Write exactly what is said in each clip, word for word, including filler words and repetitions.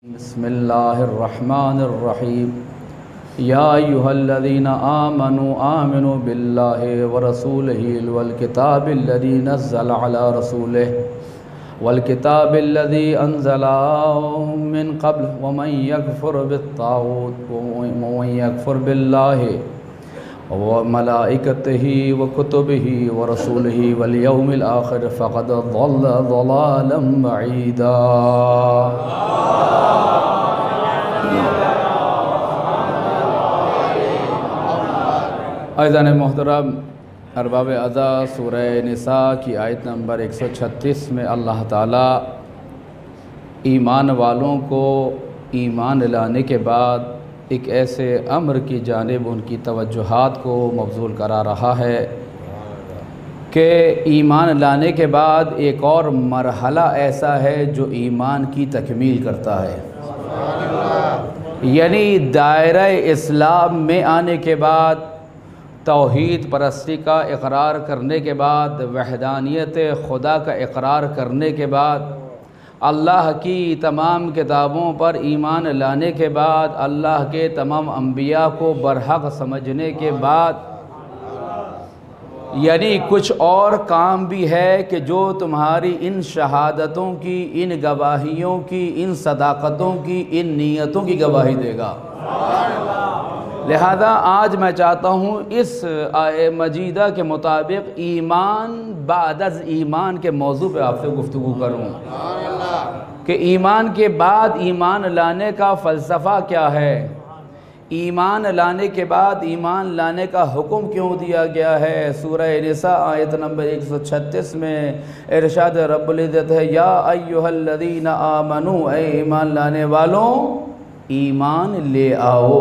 بسم اللہ الرحمن الرحیم یا ایہا الذین آمنوا آمنوا باللہ ورسولہ والکتاب الذی نزل علی رسولہ والکتاب الذی انزل من قبل ومن یکفر بالطاغوت ومن یکفر باللہ وملائکتہ وکتبہ ورسولہ والیوم الآخر فقد ضل ضلالا بعیدا۔ عزیزان محترم، ارباب اعضا، سورہ نساء کی آیت نمبر ایک سو چھتیس میں اللہ تعالیٰ ایمان والوں کو ایمان لانے کے بعد ایک ایسے امر کی جانب ان کی توجہات کو مبذول کرا رہا ہے کہ ایمان لانے کے بعد ایک اور مرحلہ ایسا ہے جو ایمان کی تکمیل کرتا ہے، یعنی دائرہ اسلام میں آنے کے بعد توحید پرستی کا اقرار کرنے کے بعد، وحدانیت خدا کا اقرار کرنے کے بعد، اللہ کی تمام کتابوں پر ایمان لانے کے بعد، اللہ کے تمام انبیاء کو برحق سمجھنے کے بعد، یعنی کچھ اور کام بھی ہے کہ جو تمہاری ان شہادتوں کی، ان گواہیوں کی، ان صداقتوں کی، ان نیتوں کی گواہی دے گا۔ لہذا آج میں چاہتا ہوں اس آیہ مجیدہ کے مطابق ایمان بعد از ایمان کے موضوع پہ آپ سے گفتگو کروں کہ ایمان کے بعد ایمان لانے کا فلسفہ کیا ہے، ایمان لانے کے بعد ایمان لانے کا حکم کیوں دیا گیا ہے۔ سورہ نساء آیت نمبر ایک سو چھتیس میں ارشاد رب العزت ہے، یا ایہا الذین آمنوا، اے ایمان لانے والوں ایمان لے آؤ۔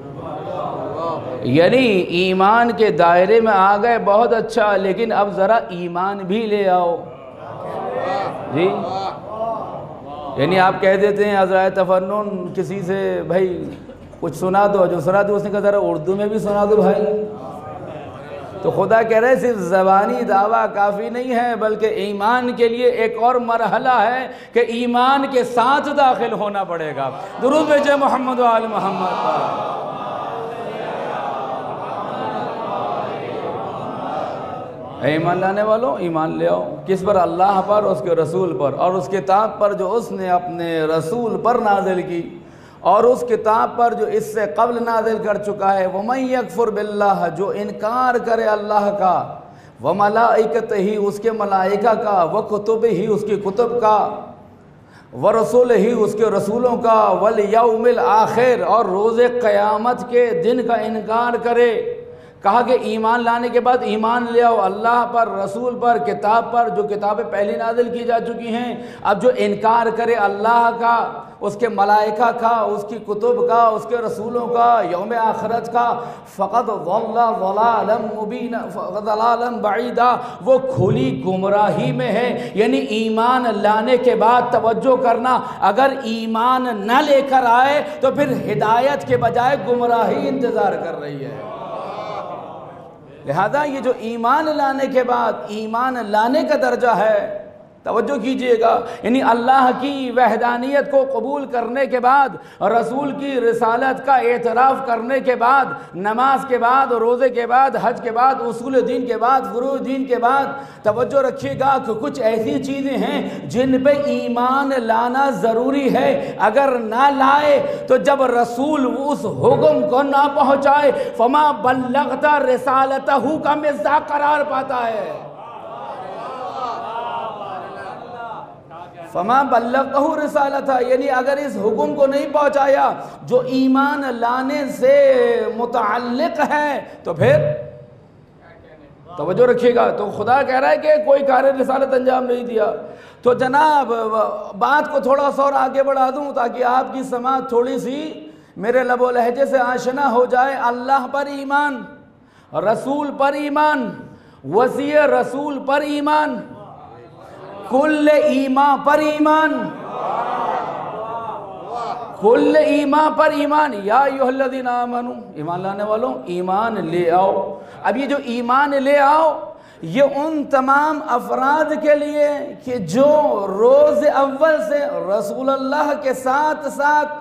یعنی ایمان کے دائرے میں آ گئے، بہت اچھا، لیکن اب ذرا ایمان بھی لے آؤ جی۔ یعنی آپ کہہ دیتے ہیں عذرائے تفنن کسی سے، بھائی کچھ سنا دو، جو سنا دو اس نے کہا ذرا اردو میں بھی سنا دو بھائی۔ تو خدا کہہ رہے صرف زبانی دعویٰ کافی نہیں ہے، بلکہ ایمان کے لیے ایک اور مرحلہ ہے کہ ایمان کے ساتھ داخل ہونا پڑے گا۔ درود بھیجے محمد و آل محمد پر۔ اے ایمان لانے والوں ایمان لے آؤ، کس پر؟ اللہ پر، اس کے رسول پر، اور اس کتاب پر جو اس نے اپنے رسول پر نازل کی، اور اس کتاب پر جو اس سے قبل نازل کر چکا ہے۔ وَمَن يَكْفُرْ بِاللَّهِ، جو انکار کرے اللہ کا، وَمَلَائِكَتِهِ، اس کے ملائکہ کا، وَكُتُبِهِ، اس کی کتب کا، وَرَسُولِهِ، اس کے رسولوں کا، وَالْيَوْمِ الْآخِرِ، اور روز قیامت کے دن کا انکار کرے۔ کہا کہ ایمان لانے کے بعد ایمان لے آؤ اللہ پر، رسول پر، کتاب پر، جو کتابیں پہلی نازل کی جا چکی ہیں۔ اب جو انکار کرے اللہ کا، اس کے ملائکہ کا، اس کی کتب کا، اس کے رسولوں کا، یوم آخرت کا، فقط ضل ضلالا مبینا ضلالا بعیدا، وہ کھلی گمراہی میں ہے۔ یعنی ایمان لانے کے بعد توجہ کرنا، اگر ایمان نہ لے کر آئے تو پھر ہدایت کے بجائے گمراہی انتظار کر رہی ہے۔ لہذا یہ جو ایمان لانے کے بعد ایمان لانے کا درجہ ہے، توجہ کیجئے گا، یعنی اللہ کی وحدانیت کو قبول کرنے کے بعد، رسول کی رسالت کا اعتراف کرنے کے بعد، نماز کے بعد، روزے کے بعد، حج کے بعد، اصول دین کے بعد، فروع دین کے بعد، توجہ رکھیے گا کہ کچھ ایسی چیزیں ہیں جن پہ ایمان لانا ضروری ہے۔ اگر نہ لائے تو جب رسول اس حکم کو نہ پہنچائے، فما بلغت رسالتہ کا مصداق قرار پاتا ہے۔ فما بلغتہ رسالتہ، یعنی اگر اس حکم کو نہیں پہنچایا جو ایمان لانے سے متعلق ہے تو پھر توجہ رکھیے گا۔ تو خدا کہہ رہا ہے کہ کوئی کار رسالت انجام نہیں دیا۔ تو جناب بات کو تھوڑا سا اور آگے بڑھا دوں تاکہ آپ کی سماعت تھوڑی سی میرے لب و لہجے سے آشنا ہو جائے۔ اللہ پر ایمان، رسول پر ایمان، وصی رسول پر ایمان، کل ایمان پر ایمان، کل ایمان پر ایمان۔ یا ایہا الذین آمنوا، ایمان لانے والوں ایمان لے آؤ۔ اب یہ جو ایمان لے آؤ، یہ ان تمام افراد کے لیے کہ جو روز اول سے رسول اللہ کے ساتھ ساتھ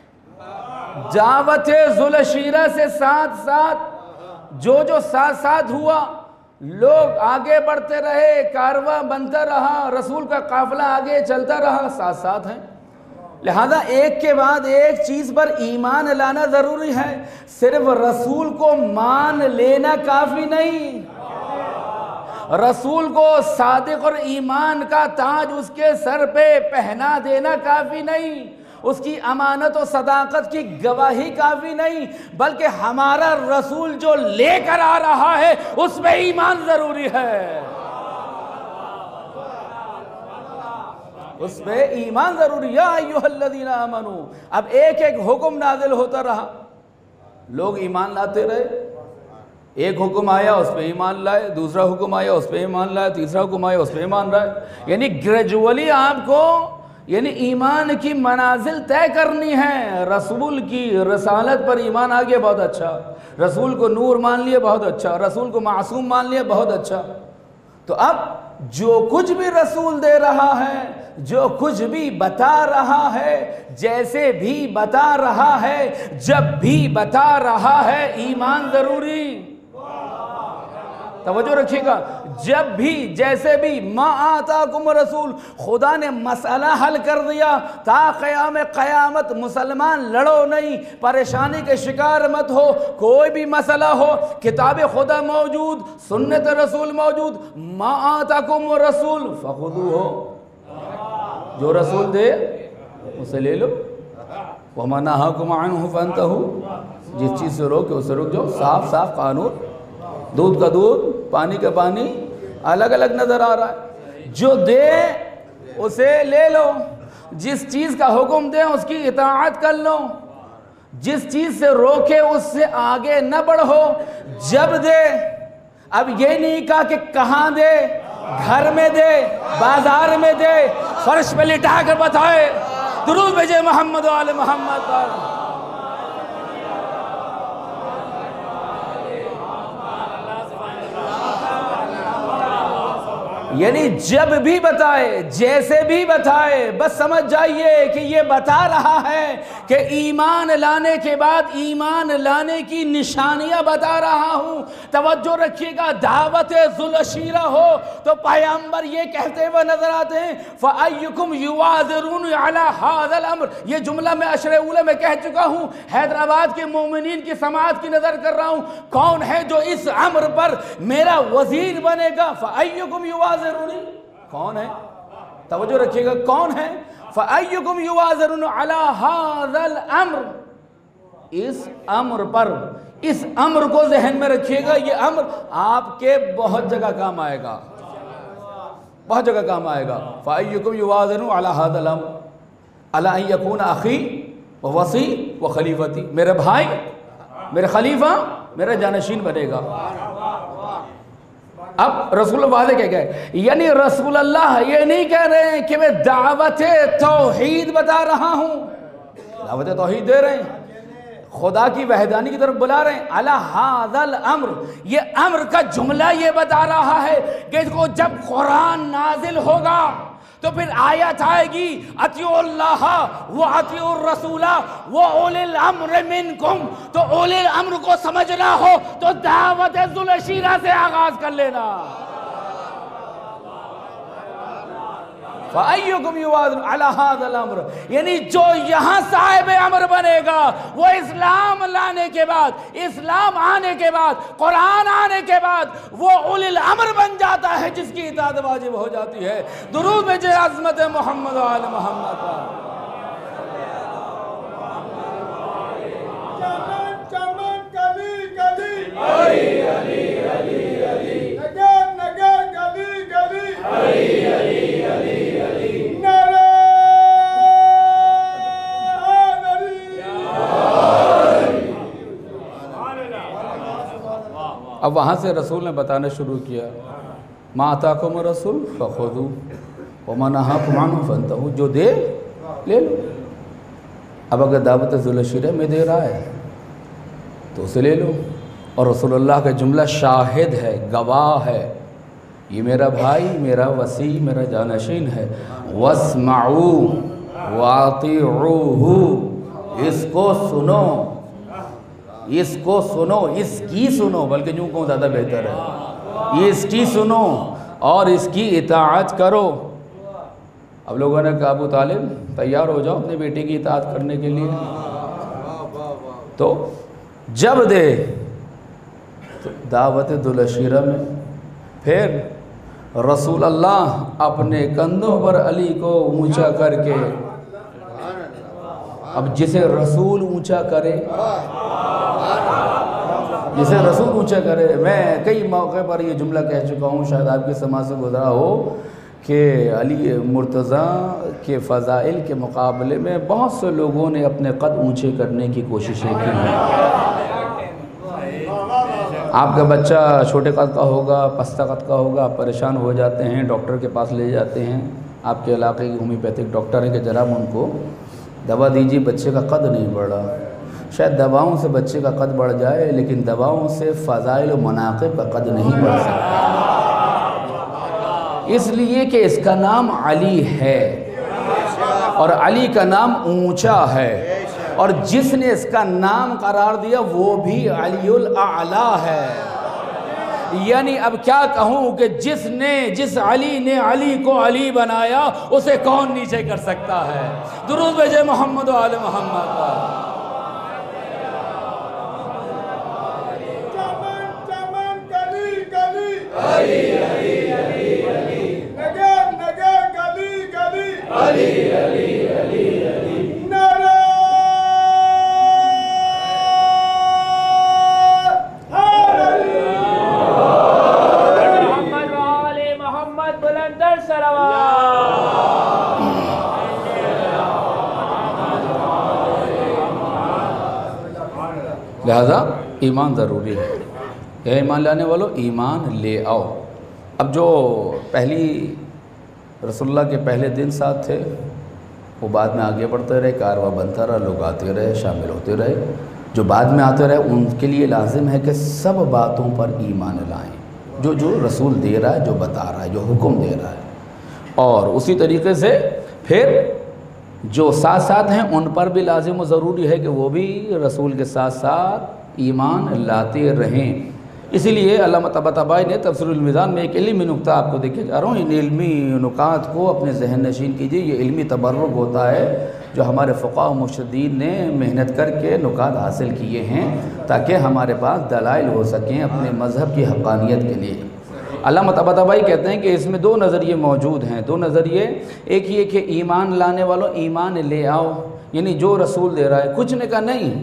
دعوت ذوالشیرہ سے ساتھ ساتھ جو جو ساتھ ساتھ ہوا، لوگ آگے بڑھتے رہے، کارواں بنتا رہا، رسول کا قافلہ آگے چلتا رہا، ساتھ ساتھ ہیں۔ لہذا ایک کے بعد ایک چیز پر ایمان لانا ضروری ہے، صرف رسول کو مان لینا کافی نہیں، رسول کو صادق اور ایمان کا تاج اس کے سر پہ پہنا دینا کافی نہیں، اس کی امانت و صداقت کی گواہی کافی نہیں، بلکہ ہمارا رسول جو لے کر آ رہا ہے اس میں ایمان ضروری ہے، اس میں ایمان ضروری۔ یا ایھا الذین آمنوا، اب ایک ایک حکم نازل ہوتا رہا، لوگ ایمان لاتے رہے، ایک حکم آیا اس پہ ایمان لائے، دوسرا حکم آیا اس پہ ایمان لائے، تیسرا حکم آیا اس پہ ایمان لائے، یعنی گریجولی آپ کو یعنی ایمان کی منازل طے کرنی ہے۔ رسول کی رسالت پر ایمان آ گیا، بہت اچھا، رسول کو نور مان لیا، بہت اچھا، رسول کو معصوم مان لیا، بہت اچھا۔ تو اب جو کچھ بھی رسول دے رہا ہے، جو کچھ بھی بتا رہا ہے، جیسے بھی بتا رہا ہے، جب بھی بتا رہا ہے، ایمان ضروری۔ توجہ رکھیے گا، جب بھی جیسے بھی، ما آتاکم رسول، خدا نے مسئلہ حل کر دیا، تا قیام قیامت مسلمان لڑو نہیں، پریشانی کے شکار مت ہو، کوئی بھی مسئلہ ہو، کتاب خدا موجود، سنت رسول موجود، ما آتاکم رسول فخذوہ، جو رسول دے اسے لے لو، وما نہاکم عنہ فانتہوا، جس چیز سے روکے اسے رک جاؤ۔ صاف صاف قانون، دودھ کا دودھ، پانی کا پانی الگ الگ نظر آ رہا ہے، جو دے اسے لے لو، جس چیز کا حکم دے اس کی اطاعت کر لو، جس چیز سے روکے اس سے آگے نہ بڑھو، جب دے۔ اب یہ نہیں کہا کہ کہاں دے، گھر میں دے، بازار میں دے، فرش پہ لٹا کر بتائے، درود بھیجے محمد و آل محمد پر۔ یعنی جب بھی بتائے، جیسے بھی بتائے، بس سمجھ جائیے کہ یہ بتا رہا ہے کہ ایمان لانے کے بعد ایمان لانے کی نشانیاں بتا رہا ہوں۔ توجہ رکھیے گا، دعوت ذوالشیرہ ہو تو پیغمبر یہ کہتے ہوئے نظر آتے ہیں، فَأَيُّكُمْ يُوَازِرُونَ عَلَى هَذَا الْأَمْرِ، یہ جملہ میں عشر اولہ میں کہہ چکا ہوں، حیدرآباد کے مومنین کی سماعت کی نظر کر رہا ہوں، کون ہے جو اس امر پر میرا وزیر بنے گا؟ فَأَيُّكُمْ يُوَازِرُونَ، کون ہے؟ توجہ رکھیے گا، کون ہے؟ فَأَيُّكُمْ يُوَازِرُونَ عَلَى هَذَا الْأَمْرِ، اس امر پر، اس امر کو ذہن میں رکھیے گا، یہ امر آپ کے بہت جگہ کام آئے گا، بہت جگہ کام آئے گا۔ فَأَيُّكُمْ يُوَازِرُونَ عَلَى هَذَا الْأَمْرِ عَلَىٰ أَن يَكُونَ أَخِي وَوَصِي وَخَلِيفَتِي، میرے بھائی، میرے خلیفہ، میرا جانشین بنے گا۔ اب رسول اللہ واضح کہہ گئے، یعنی رسول اللہ یہ نہیں کہہ رہے ہیں کہ میں دعوت توحید بتا رہا ہوں، دعوت توحید دے رہے ہیں، خدا کی وحدانی کی طرف بلا رہے ہیں، علی ھذا الامر، یہ امر کا جملہ یہ بتا رہا ہے کہ جب قرآن نازل ہوگا تو پھر آیت آئے گی، اطیعوا اللہ و اطیعوا الرسول و اولی الامر منکم، تو اولی الامر کو سمجھنا ہو تو دعوت ذوالشیرہ سے آغاز کر لینا۔ فَأَيُّكُمْ يُوَازِرُونَ عَلَى هَذَا الْأَمْرِ، یعنی جو یہاں صاحب امر بنے گا وہ اسلام لانے کے بعد، اسلام آنے کے بعد، قرآن آنے کے بعد وہ اولی الامر بن جاتا ہے، جس کی اطاعت واجب ہو جاتی ہے۔ درود بھیجے عظمت محمد و آل محمد پر۔ چمن چمن کبھی کبھی، علی علی علی علی، نگر نگر کبھی کبھی، علی علی علی علی، نعرہ حیدری۔ اب وہاں سے رسول نے بتانا شروع کیا، ما آتاکم الرسول فخذوہ وما نہاکم عنہ فانتہوا، جو دے لے لو۔ اب اگر دعوت ذوالشیرہ میں دے رہا ہے تو اسے لے لو، اور رسول اللہ کا جملہ شاہد ہے، گواہ ہے، یہ میرا بھائی، میرا وسیع، میرا جانشین ہے۔ وَاسْمَعُوا وَاطِعُوهُ، اس کو سنو، اس کو سنو، اس کی سنو، بلکہ یوں کہوں زیادہ بہتر ہے، یہ اس کی سنو اور اس کی اطاعت کرو۔ اب لوگوں نے کہا ابو طالب تیار ہو جاؤ اپنے بیٹے کی اطاعت کرنے کے لیے، تو جب دے دعوت دلشیرہ میں پھر رسول اللہ اپنے کندھوں پر علی کو اونچا کر کے، اب جسے رسول اونچا کرے، جسے رسول اونچا کرے، میں کئی موقع پر یہ جملہ کہہ چکا ہوں، شاید آپ کے سماع سے گزرا ہو کہ علی مرتضیٰ کے فضائل کے مقابلے میں بہت سے لوگوں نے اپنے قد اونچے کرنے کی کوششیں کی ہیں۔ آپ کا بچہ چھوٹے قد کا ہوگا، پستہ قد کا ہوگا، آپ پریشان ہو جاتے ہیں، ڈاکٹر کے پاس لے جاتے ہیں، آپ کے علاقے کی ہومیوپیتھک ڈاکٹر ہیں کہ جناب ان کو دوا دیجیے، بچے کا قد نہیں بڑھا۔ شاید دواؤں سے بچے کا قد بڑھ جائے، لیکن دواؤں سے فضائل و مناقب کا قد نہیں بڑھ سکتا، اس لیے کہ اس کا نام علی ہے اور علی کا نام اونچا ہے، اور جس نے اس کا نام قرار دیا وہ بھی علی الاعلیٰ ہے۔ یعنی اب کیا کہوں کہ جس نے جس علی نے علی کو علی بنایا اسے کون نیچے کر سکتا ہے؟ درود بھیجے محمد و آل محمد پر۔ چمن چمن گلی گلی علی علی علی علی نگر نگر گلی گلی علی علی علی علی نعرہ حیدری۔ محمد و آل محمد بلندر صلوات۔ لہذا ایمان ضروری ہے۔ اے ایمان لانے والو ایمان لے آؤ۔ اب جو پہلی رسول اللہ کے پہلے دن ساتھ تھے وہ بعد میں آگے بڑھتے رہے، کارواں بنتا رہا، لوگ آتے رہے، شامل ہوتے رہے۔ جو بعد میں آتے رہے ان کے لیے لازم ہے کہ سب باتوں پر ایمان لائیں، جو جو رسول دے رہا ہے، جو بتا رہا ہے، جو حکم دے رہا ہے، اور اسی طریقے سے پھر جو ساتھ ساتھ ہیں ان پر بھی لازم و ضروری ہے کہ وہ بھی رسول کے ساتھ ساتھ ایمان لاتے رہیں۔ اسی لیے علامہ طباطبائی نے تفسیر المیزان میں ایک علمی نقطہ آپ کو دیکھے جا رہا ہوں، ان علمی نکات کو اپنے ذہن نشین کیجئے۔ یہ علمی تبرک ہوتا ہے جو ہمارے فقہاء و مرشدین نے محنت کر کے نکات حاصل کیے ہیں تاکہ ہمارے پاس دلائل ہو سکیں اپنے مذہب کی حقانیت کے لیے۔ علامہ طباطبائی کہتے ہیں کہ اس میں دو نظریے موجود ہیں، دو نظریے، ایک یہ کہ ایمان لانے والوں ایمان لے آؤ، یعنی جو رسول دے رہا ہے۔ کچھ نے کہا نہیں،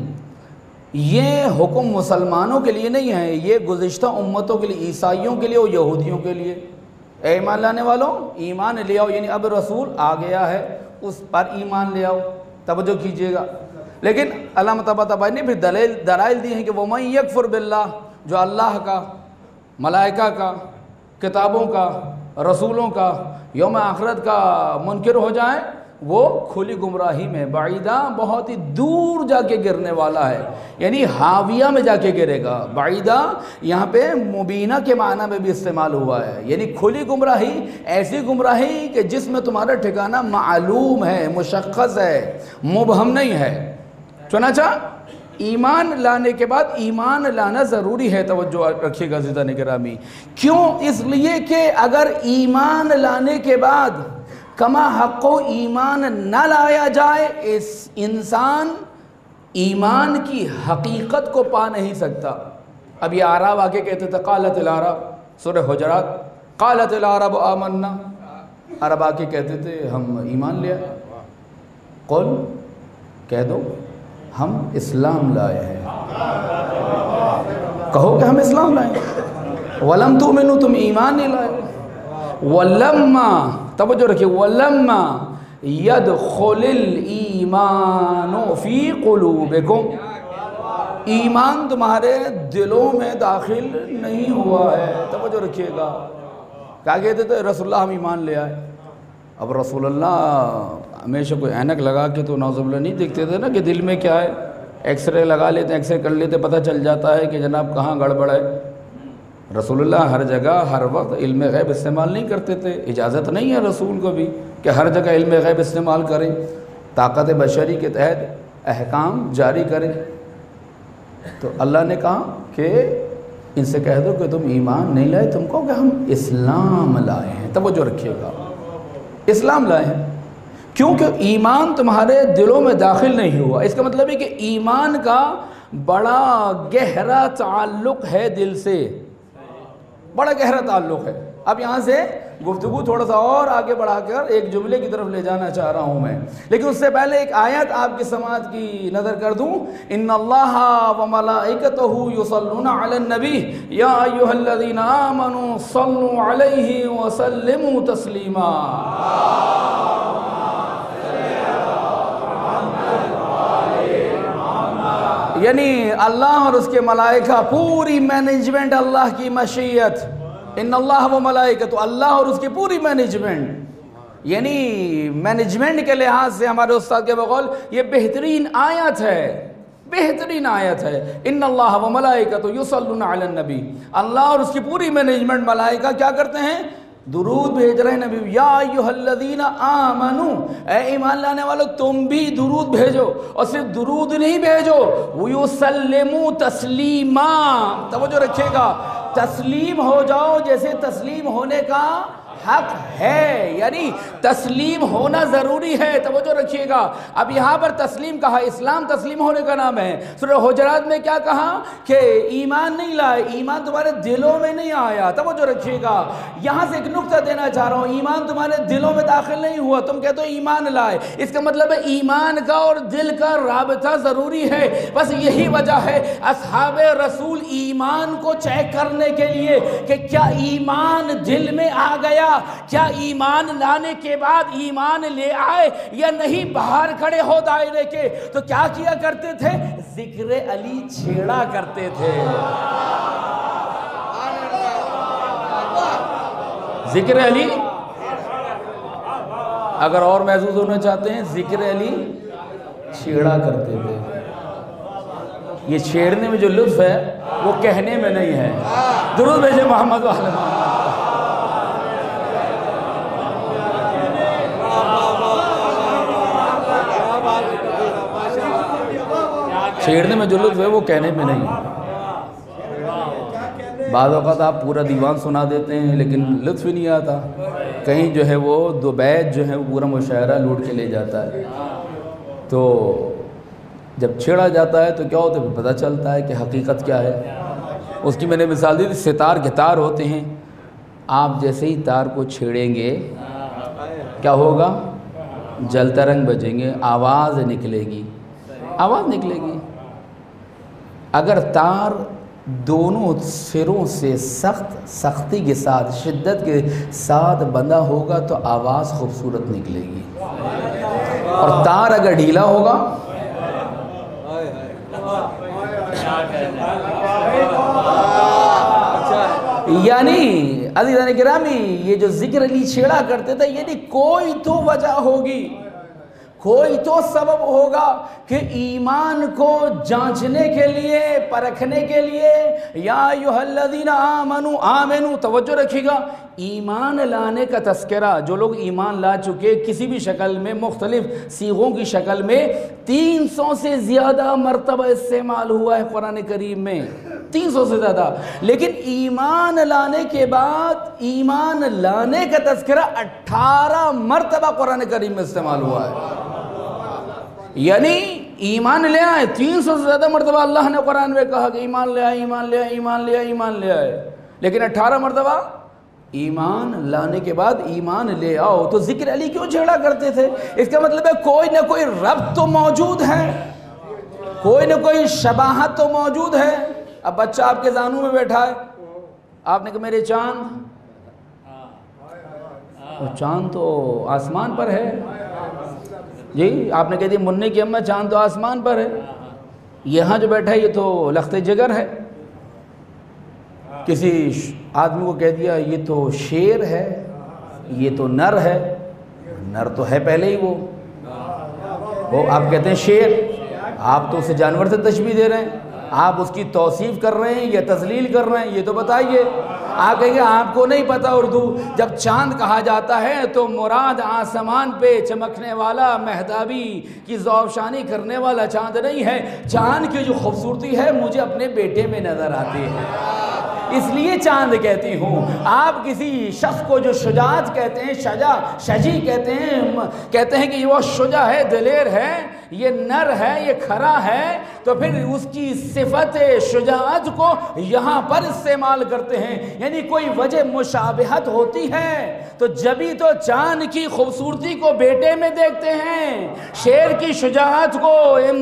یہ حکم مسلمانوں کے لیے نہیں ہے، یہ گزشتہ امتوں کے لیے، عیسائیوں کے لیے اور یہودیوں کے لیے۔ اے ایمان لانے والوں ایمان لے آؤ، یعنی اب رسول آ گیا ہے اس پر ایمان لے آؤ، توجہ کیجئے گا۔ لیکن علامہ طباطبائی نے پھر دلائل دلائل دی ہیں کہ وَمَن يَكْفُرْ بِاللَّهِ، جو اللہ کا، ملائکہ کا، کتابوں کا، رسولوں کا، یوم آخرت کا منکر ہو جائیں، وہ کھلی گمراہی میں بعیدہ، بہت ہی دور جا کے گرنے والا ہے، یعنی حاویہ میں جا کے گرے گا۔ بعیدہ یہاں پہ مبینہ کے معنی میں بھی استعمال ہوا ہے، یعنی کھلی گمراہی، ایسی گمراہی کہ جس میں تمہارا ٹھکانہ معلوم ہے، مشخص ہے، مبہم نہیں ہے۔ چنانچہ ایمان لانے کے بعد ایمان لانا ضروری ہے، توجہ رکھیے گا عزیزان گرامی۔ کیوں؟ اس لیے کہ اگر ایمان لانے کے بعد کما حق و ایمان نہ لایا جائے، اس انسان ایمان کی حقیقت کو پا نہیں سکتا۔ اب یہ اعراب آگے کہتے تھے قالت العرب، سورہ حجرات، قالت العرب آمنا، عرب آگے کہتے تھے ہم ایمان لے آئے۔ قل، کہہ دو ہم اسلام لائے ہیں، کہو کہ ہم اسلام لائے ہیں۔ وَلَمْ تُؤْمِنُوا، تم ایمان نہیں لائے۔ وَلَمَّا، توجہ رکھیے، وَلَمَّا يَدْخُلِ الْإِيمَانُ فِي قُلُوبِكُمْ، ایمان تمہارے دلوں میں داخل نہیں ہوا ہے، توجہ رکھیے گا۔ کیا کہتے تھے؟ رسول اللہ ہم ایمان لے آئے۔ اب رسول اللہ ہمیشہ کوئی اینک لگا کے تو نعوذ باللہ نہیں دیکھتے تھے نا کہ دل میں کیا ہے، ایکس رے لگا لیتے ہیں، ایکس رے کر لیتے، پتہ چل جاتا ہے کہ جناب کہاں گڑبڑ ہے۔ رسول اللہ ہر جگہ ہر وقت علم غیب استعمال نہیں کرتے تھے، اجازت نہیں ہے رسول کو بھی کہ ہر جگہ علم غیب استعمال کریں، طاقت بشری کے تحت احکام جاری کریں۔ تو اللہ نے کہا کہ ان سے کہہ دو کہ تم ایمان نہیں لائے، تم کہو کہ ہم اسلام لائے ہیں۔ توجہ رکھیے گا، اسلام لائے ہیں، کیونکہ ایمان تمہارے دلوں میں داخل نہیں ہوا۔ اس کا مطلب ہے کہ ایمان کا بڑا گہرا تعلق ہے دل سے، بڑا گہرا تعلق ہے۔ اب یہاں سے گفتگو تھوڑا سا اور آگے بڑھا کر ایک جملے کی طرف لے جانا چاہ رہا ہوں میں، لیکن اس سے پہلے ایک آیت آپ کی سماعت کی نظر کر دوں۔ ان اللہ وملائکتہ یصلون علی النبی یا ایھا الذین آمنوا صلوا علیہ وسلموا تسلیما۔ یعنی اللہ اور اس کے ملائکہ، پوری مینجمنٹ اللہ کی مشیت، ان اللہ و ملائکہ، تو اللہ اور اس کی پوری مینجمنٹ، یعنی مینجمنٹ کے لحاظ سے ہمارے استاد کے بقول یہ بہترین آیت ہے، بہترین آیت ہے۔ ان اللہ و ملائکہ یصلون علی النبی، اللہ اور اس کی پوری مینجمنٹ ملائکہ کیا کرتے ہیں؟ درود بھیج رہے ہیں نبی۔ یا ایھا الذین آمنو، اے ایمان لانے والو تم بھی درود بھیجو، اور صرف درود نہیں بھیجو، ویسلموا تسلیما۔ توجہ رکھیے گا، تسلیم ہو جاؤ جیسے تسلیم ہونے کا حق ہے، یعنی تسلیم ہونا ضروری ہے۔ توجہ رکھیے گا، اب یہاں پر تسلیم کہا، اسلام تسلیم ہونے کا نام ہے۔ سورہ حجرات میں کیا کہا کہ ایمان نہیں لائے، ایمان تمہارے دلوں میں نہیں آیا۔ توجہ رکھیے گا، یہاں سے ایک نقطہ دینا چاہ رہا ہوں، ایمان تمہارے دلوں میں داخل نہیں ہوا، تم کہتے ہو ایمان لائے، اس کا مطلب ہے ایمان کا اور دل کا رابطہ ضروری ہے۔ بس یہی وجہ ہے اصحاب رسول ایمان کو چیک کرنے کے لیے کہ کیا ایمان دل میں آ گیا، کیا ایمان لانے کے بعد ایمان لے آئے یا نہیں، باہر کھڑے ہو دائرے کے، تو کیا کیا کرتے تھے؟ ذکر علی چھیڑا کرتے تھے۔ ذکر علی اگر اور محسوس ہونا چاہتے ہیں، ذکر علی چھیڑا کرتے تھے۔ یہ چھیڑنے میں جو لطف ہے وہ کہنے میں نہیں ہے۔ درود بھیجے محمد و آل محمد۔ چھیڑنے میں جو لطف ہے وہ کہنے میں نہیں ہے۔ بعض اوقات آپ پورا دیوان سنا دیتے ہیں لیکن لطف ہی نہیں آتا، کہیں جو ہے وہ دو بیت جو ہے وہ پورا مشاعرہ لوٹ کے لے جاتا ہے۔ تو جب چھیڑا جاتا ہے تو کیا ہوتا ہے، پتہ چلتا ہے کہ حقیقت کیا ہے۔ اس کی میں نے مثال دی تھی، ستار کے تار ہوتے ہیں، آپ جیسے ہی تار کو چھیڑیں گے کیا ہوگا؟ جلتا رنگ بجیں گے، آواز نکلے گی، آواز نکلے گی۔ اگر تار دونوں سروں سے سخت سختی کے ساتھ، شدت کے ساتھ بندھا ہوگا تو آواز خوبصورت نکلے گی، اور تار اگر ڈھیلا ہوگا یعنی عزیزان گرامی، یہ جو ذکر علی چھیڑا کرتے تھے، یعنی کوئی تو وجہ ہوگی، کوئی تو سبب ہوگا کہ ایمان کو جانچنے کے لیے، پرکھنے کے لیے۔ یا ایھا الذین آمنوا، آمنوا، توجہ رکھیے گا، ایمان لانے کا تذکرہ جو لوگ ایمان لا چکے کسی بھی شکل میں، مختلف صیغوں کی شکل میں، تین سو سے زیادہ مرتبہ استعمال ہوا ہے قرآن کریم میں، تین سو سے زیادہ۔ لیکن ایمان لانے کے بعد ایمان لانے کا تذکرہ اٹھارہ مرتبہ قرآن کریم میں استعمال ہوا ہے۔ یعنی ایمان لے آئے، تین سو سے زیادہ مرتبہ اللہ نے قرآن میں کہا کہ ایمان لے آئے، ایمان لے آئے، ایمان لے آئے، ایمان لے آئے، لیکن اٹھارہ مرتبہ ایمان لانے کے بعد ایمان لے آؤ۔ تو ذکر علی کیوں چھیڑا کرتے تھے؟ اس کا مطلب ہے کوئی نہ کوئی ربط تو موجود ہے، کوئی نہ کوئی شباہت تو موجود ہے۔ اب بچہ آپ کے زانوں میں بیٹھا ہے، آپ نے کہا میرے چاند، وہ چاند تو آسمان پر ہے، جی آپ نے کہہ دیا منع کی اماں چاند تو آسمان پر ہے، یہاں جو بیٹھا ہے یہ تو لخت جگر ہے۔ کسی آدمی کو کہہ دیا یہ تو شیر ہے، یہ تو نر ہے، نر تو ہے پہلے ہی وہ وہ آپ کہتے ہیں شیر، آپ تو اسے جانور سے تشبیہ دے رہے ہیں۔ آپ اس کی توصیف کر رہے ہیں یا تذلیل کر رہے ہیں؟ یہ تو بتائیے۔ آپ کہیں گے آپ کو نہیں پتہ اردو۔ جب چاند کہا جاتا ہے تو مراد آسمان پہ چمکنے والا مہتابی کی ذوبشانی کرنے والا چاند نہیں ہے۔ چاند کی جو خوبصورتی ہے مجھے اپنے بیٹے میں نظر آتی ہے، اس لیے چاند کہتی ہوں۔ آپ کسی شخص کو جو شجاعت کہتے ہیں، شجا شجی کہتے ہیں، کہتے ہیں کہ وہ شجاع ہے، دلیر ہے، یہ نر ہے، یہ کھرا ہے، تو پھر اس کی صفت شجاعت کو یہاں پر استعمال کرتے ہیں، یعنی کوئی وجہ مشابہت ہوتی ہے تو جبھی تو چاند کی خوبصورتی کو بیٹے میں دیکھتے ہیں، شیر کی شجاعت کو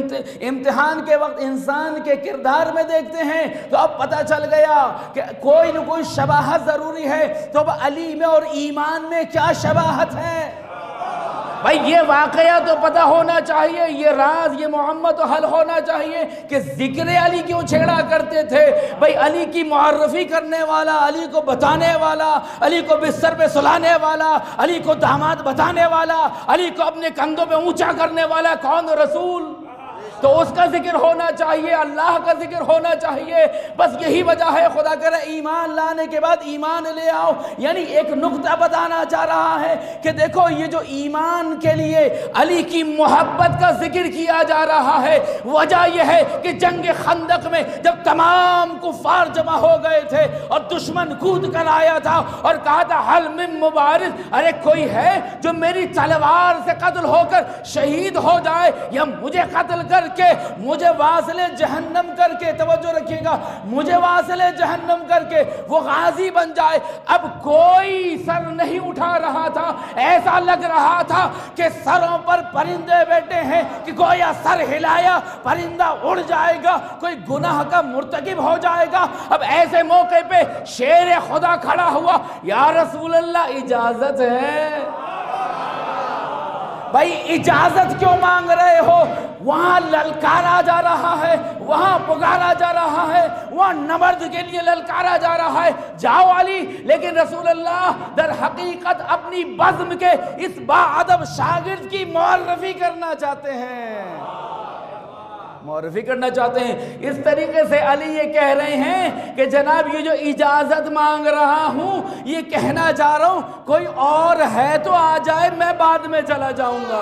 امتحان کے وقت انسان کے کردار میں دیکھتے ہیں۔ تو اب پتہ چل گیا کہ کوئی نہ کوئی شباہت ضروری ہے۔ تو اب علی میں اور ایمان میں کیا شباہت ہے؟ بھائی یہ واقعہ تو پتہ ہونا چاہیے، یہ راز، یہ محمد تو حل ہونا چاہیے کہ ذکر علی کیوں چھیڑا کرتے تھے۔ بھائی علی کی معرفی کرنے والا، علی کو بتانے والا، علی کو بستر پہ سلانے والا، علی کو داماد بتانے والا، علی کو اپنے کندھوں پہ اونچا کرنے والا کون؟ رسول۔ تو اس کا ذکر ہونا چاہیے، اللہ کا ذکر ہونا چاہیے۔ بس یہی وجہ ہے خدا کہہ رہا ہے ایمان لانے کے بعد ایمان لے آؤ، یعنی ایک نقطہ بتانا چاہ رہا ہے کہ دیکھو یہ جو ایمان کے لیے علی کی محبت کا ذکر کیا جا رہا ہے، وجہ یہ ہے کہ جنگ خندق میں جب تمام کفار جمع ہو گئے تھے اور دشمن کود کر آیا تھا اور کہا تھا حل من مبارز، ارے کوئی ہے جو میری تلوار سے قتل ہو کر شہید ہو جائے یا مجھے قتل کر کہ مجھے واصل جہنم کر کے، توجہ رکھیے گا، مجھے واصل جہنم کر کے وہ غازی بن جائے۔ اب کوئی سر نہیں اٹھا رہا تھا، ایسا لگ رہا تھا کہ سروں پر پرندے بیٹھے ہیں کہ گویا سر ہلایا پرندہ اڑ جائے گا، کوئی گناہ کا مرتکب ہو جائے گا۔ اب ایسے موقع پہ شیر خدا کھڑا ہوا، یا رسول اللہ اجازت ہے؟ بھائی اجازت کیوں مانگ رہے ہو؟ وہاں للکارا جا رہا ہے، وہاں پکارا جا رہا ہے، وہاں نبرد کے لیے للکارا جا رہا ہے، جاؤ علی۔ لیکن رسول اللہ در حقیقت اپنی بزم کے اس باادب شاگرد کی معرفی کرنا چاہتے ہیں، معرفی کرنا چاہتے ہیں۔ اس طریقے سے علی یہ کہہ رہے ہیں کہ جناب یہ جو اجازت مانگ رہا ہوں، یہ کہنا چاہ رہا ہوں کوئی اور ہے تو آ جائے، میں بعد میں چلا جاؤں گا۔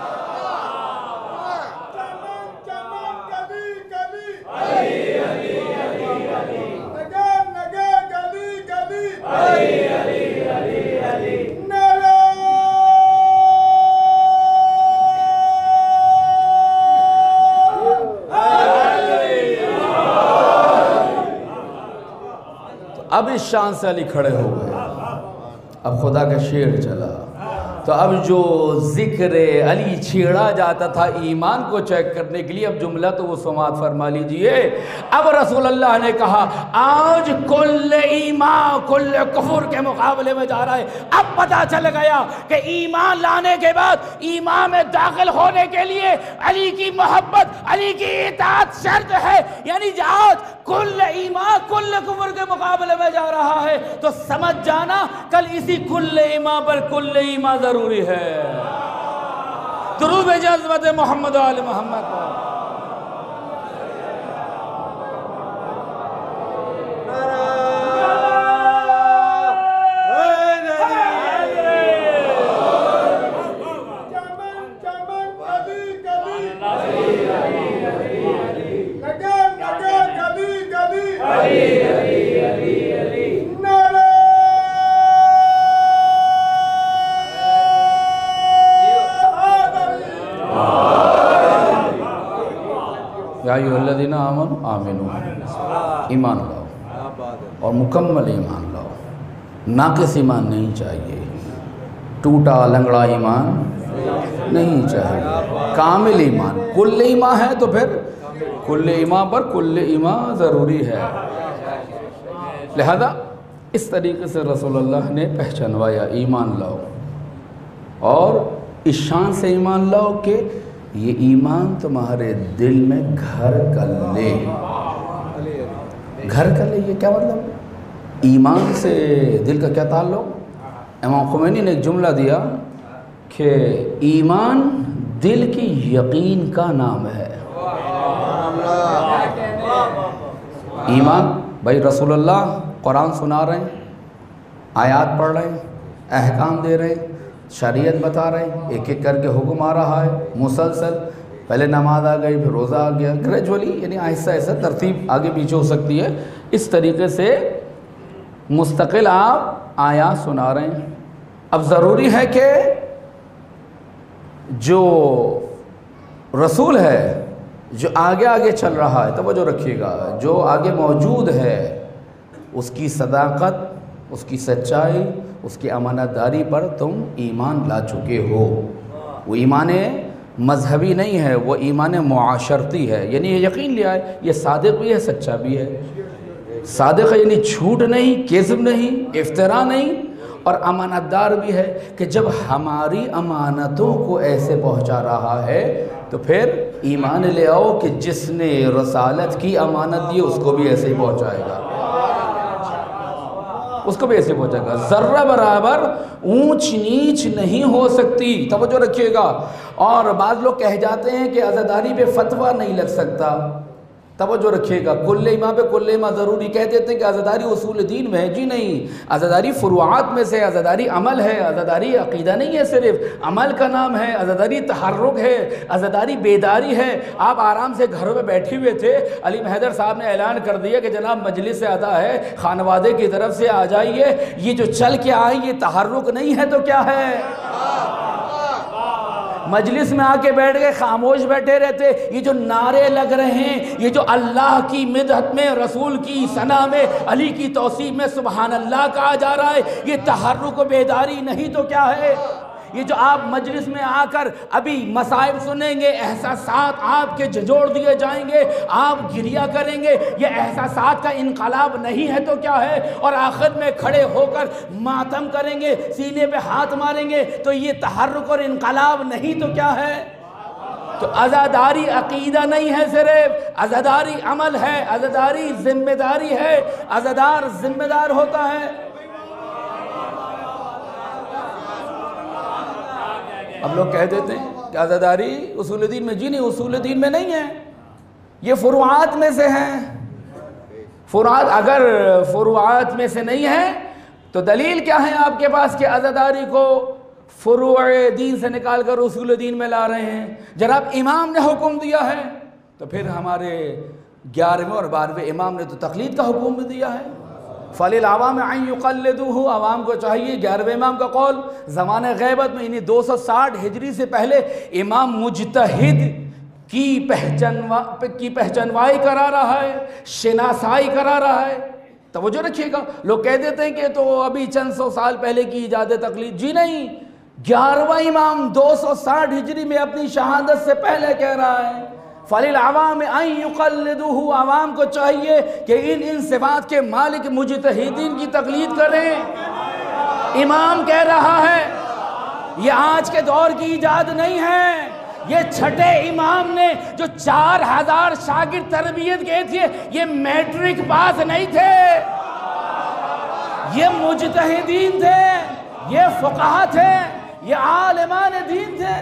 اب اس شان سے علی کھڑے ہو گئے، اب خدا کا شعر چلا۔ تو اب جو ذکر علی چھیڑا جاتا تھا ایمان کو چیک کرنے کے لیے، اب جملہ تو وہ سماعت فرما لیجئے۔ اب رسول اللہ نے کہا آج کل ایمان کل کفر کے مقابلے میں جا رہا ہے۔ اب پتہ چل گیا کہ ایمان لانے کے بعد ایمان میں داخل ہونے کے لیے علی کی محبت، علی کی اطاعت شرط ہے، یعنی آج کل ایمان کل کفر کے مقابلے میں جا رہا ہے تو سمجھ جانا کل اسی کل ایمان پر کل ایمان ضروری ہے۔ درود عظمت محمد و آل محمد۔ یا ایھا الذین آمنوا آمنوا، ایمان لاؤ اور مکمل ایمان لاؤ، ناقص ایمان نہیں چاہیے، ٹوٹا لنگڑا ایمان نہیں چاہیے، کامل ایمان۔ کل ایمان ہے تو پھر کل ایمان پر کل ایمان ضروری ہے۔ لہذا اس طریقے سے رسول اللہ نے پہچانوایا ایمان لاؤ، اور اس شان سے ایمان لاؤ کہ یہ ایمان تمہارے دل میں گھر کر لے۔ گھر کر لے، یہ کیا مطلب؟ ایمان سے دل کا کیا تعلق؟ امام خمینی نے ایک جملہ دیا کہ ایمان دل کی یقین کا نام ہے۔ ایمان بھائی رسول اللہ قرآن سنا رہے ہیں، آیات پڑھ رہے ہیں، احکام دے رہے ہیں، شریعت بتا رہے ہیں، ایک ایک کر کے حکم آ رہا ہے مسلسل، پہلے نماز آ گئی پھر روزہ آ گیا، گریجولی یعنی آہستہ آہستہ ترتیب آگے پیچھے ہو سکتی ہے، اس طریقے سے مستقل آپ آیات سنا رہے ہیں۔ اب ضروری ہے کہ جو رسول ہے جو آگے آگے چل رہا ہے، توجہ رکھیے گا، جو آگے موجود ہے اس کی صداقت، اس کی سچائی، اس کی امانت داری پر تم ایمان لا چکے ہو۔ وہ ایمان مذہبی نہیں ہے، وہ ایمان معاشرتی ہے، یعنی یہ یقین لیا ہے یہ صادق بھی ہے سچا بھی ہے۔ صادق ہے یعنی جھوٹ نہیں، کذب نہیں، افتراء نہیں، اور امانت دار بھی ہے کہ جب ہماری امانتوں کو ایسے پہنچا رہا ہے تو پھر ایمان لے آؤ کہ جس نے رسالت کی امانت دی اس کو بھی ایسے ہی پہنچائے گا، اس کو بھی ایسے پہنچائے گا، ذرہ برابر اونچ نیچ نہیں ہو سکتی، توجہ رکھیے گا۔ اور بعض لوگ کہہ جاتے ہیں کہ عزاداری پہ فتویٰ نہیں لگ سکتا، توجہ رکھیے گا، کل ایمان پہ کل ایمان ضروری کہہ دیتے ہیں کہ عزاداری اصول دین میں ہے، جی نہیں، عزاداری فروعات میں سے، عزاداری عمل ہے، عزاداری عقیدہ نہیں ہے، صرف عمل کا نام ہے، عزاداری تحرک ہے، عزاداری بیداری ہے۔ آپ آرام سے گھروں میں بیٹھے ہوئے تھے، علیم حیدر صاحب نے اعلان کر دیا کہ جناب مجلس سے ادا ہے، خانوادے کی طرف سے آ جائیے، یہ جو چل کے آئیں یہ تحرک نہیں ہے تو کیا ہے؟ مجلس میں آ کے بیٹھ گئے، خاموش بیٹھے رہتے، یہ جو نعرے لگ رہے ہیں، یہ جو اللہ کی مدحت میں، رسول کی ثنا میں، علی کی توصیف میں سبحان اللہ کہا جا رہا ہے، یہ تحرک و بیداری نہیں تو کیا ہے؟ یہ جو آپ مجلس میں آ کر ابھی مصائب سنیں گے، احساسات آپ کے جھنجھوڑ دیے جائیں گے، آپ گریہ کریں گے، یہ احساسات کا انقلاب نہیں ہے تو کیا ہے؟ اور آخر میں کھڑے ہو کر ماتم کریں گے، سینے پہ ہاتھ ماریں گے، تو یہ تحرک اور انقلاب نہیں تو کیا ہے؟ تو عزاداری عقیدہ نہیں ہے، صرف عزاداری عمل ہے، عزاداری ذمہ داری ہے، عزادار ذمہ دار ہوتا ہے۔ اب لوگ کہہ دیتے ہیں کہ عزاداری اصول دین میں، جی نہیں، اصول دین میں نہیں ہے، یہ فروعات میں سے ہیں۔ فروعات اگر فروعات میں سے نہیں ہے تو دلیل کیا ہے آپ کے پاس کہ عزاداری کو فروع دین سے نکال کر اصول دین میں لا رہے ہیں؟ جناب امام نے حکم دیا ہے تو پھر ہمارے گیارہویں اور بارہویں امام نے تو تقلید کا حکم بھی دیا ہے۔ فَلِلْعَوَامِ أَن يُقَلِّدُوهُ، عوام کو چاہیے، گیارہویں امام کا قول زمانہ غیبت میں یعنی دو سو ساٹھ ہجری سے پہلے امام مجتہد کی پہچانوا کی پہچانوائی کرا رہا ہے، شناسائی کرا رہا ہے۔ توجہ رکھیے گا، لوگ کہہ دیتے ہیں کہ تو ابھی چند سو سال پہلے کی ایجاد تقلید، جی نہیں، گیارہواں امام دو سو ساٹھ ہجری میں اپنی شہادت سے پہلے کہہ رہا ہے فَلِلْعَوَامِ أَن يُقَلِّدُوهُ، عوام کو چاہیے کہ ان ان صفات کے مالک مجتہدین کی تقلید کریں۔ امام کہہ رہا ہے، یہ آج کے دور کی ایجاد نہیں ہے، یہ چھٹے امام نے جو چار ہزار شاگرد تربیت گئے تھے، یہ میٹرک پاس نہیں تھے، یہ مجتہدین تھے، یہ فقہا تھے، یہ عالمان دین تھے۔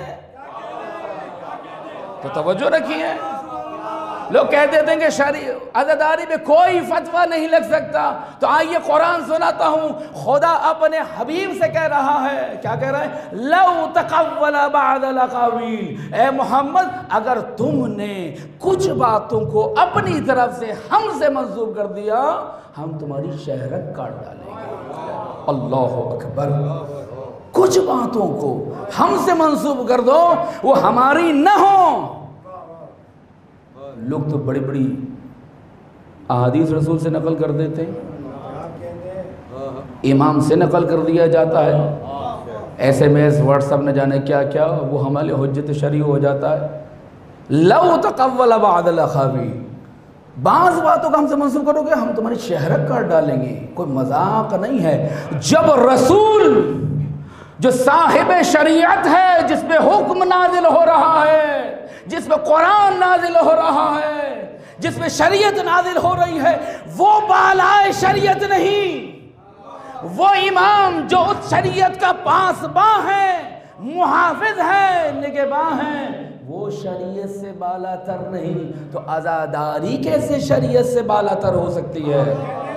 تو توجہ رکھیے، لوگ کہہ دیتے ہیں کہ شریعت عزاداری میں کوئی فتویٰ نہیں لگ سکتا، تو آئیے قرآن سناتا ہوں، خدا اپنے حبیب سے کہہ رہا ہے، کیا کہہ رہا ہے؟ لَوْ تَقَوَّلَ بَعْدَ الْأَقَاوِيلِ، اے محمد اگر تم نے کچھ باتوں کو اپنی طرف سے ہم سے منسوب کر دیا، ہم تمہاری شہرت کاٹ ڈالیں گے۔ اللہ اکبر، کچھ باتوں کو ہم سے منسوب کر دو، وہ ہماری نہ ہوں۔ لوگ تو بڑی بڑی احادیث رسول سے نقل کر دیتے ہیں، امام سے نقل کر دیا جاتا ہے، S M S WhatsApp نہ جانے کیا کیا، وہ ہمارے حجت شرعی ہو جاتا ہے۔ لو تقول بعد الاخاوی، بعض باتوں کا ہم سے منسوب کرو گے، ہم تمہاری شہرت کاٹ ڈالیں گے۔ کوئی مذاق نہیں ہے، جب رسول جو صاحب شریعت ہے، جس پہ حکم نازل ہو رہا ہے، جس پہ قرآن نازل ہو رہا ہے، جس پہ شریعت نازل ہو رہی ہے، وہ بالائے شریعت نہیں، وہ امام جو اس شریعت کا پاسباں ہے، محافظ ہے، نگہباں ہے، وہ شریعت سے بالا تر نہیں تو عزاداری کیسے شریعت سے بالا تر ہو سکتی ہے؟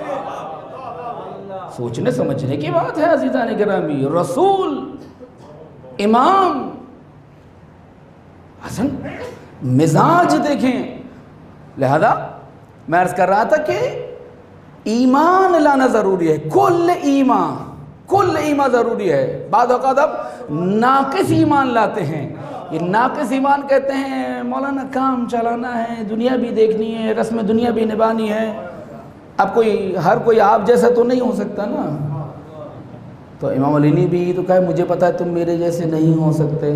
سوچنے سمجھنے کی بات ہے عزیزان گرامی. رسول، امام، حسن مزاج دیکھیں. لہذا میں عرض کر رہا تھا کہ ایمان لانا ضروری ہے. کل ایمان کل ایمان ضروری ہے. بعض اوقات اب ناقص ایمان لاتے ہیں. یہ ناقص ایمان کہتے ہیں مولانا کام چلانا ہے، دنیا بھی دیکھنی ہے، رسم دنیا بھی نبھانی ہے. اب کوئی ہر کوئی آپ جیسا تو نہیں ہو سکتا نا. تو امام علی نے بھی تو کہا مجھے پتا ہے تم میرے جیسے نہیں ہو سکتے،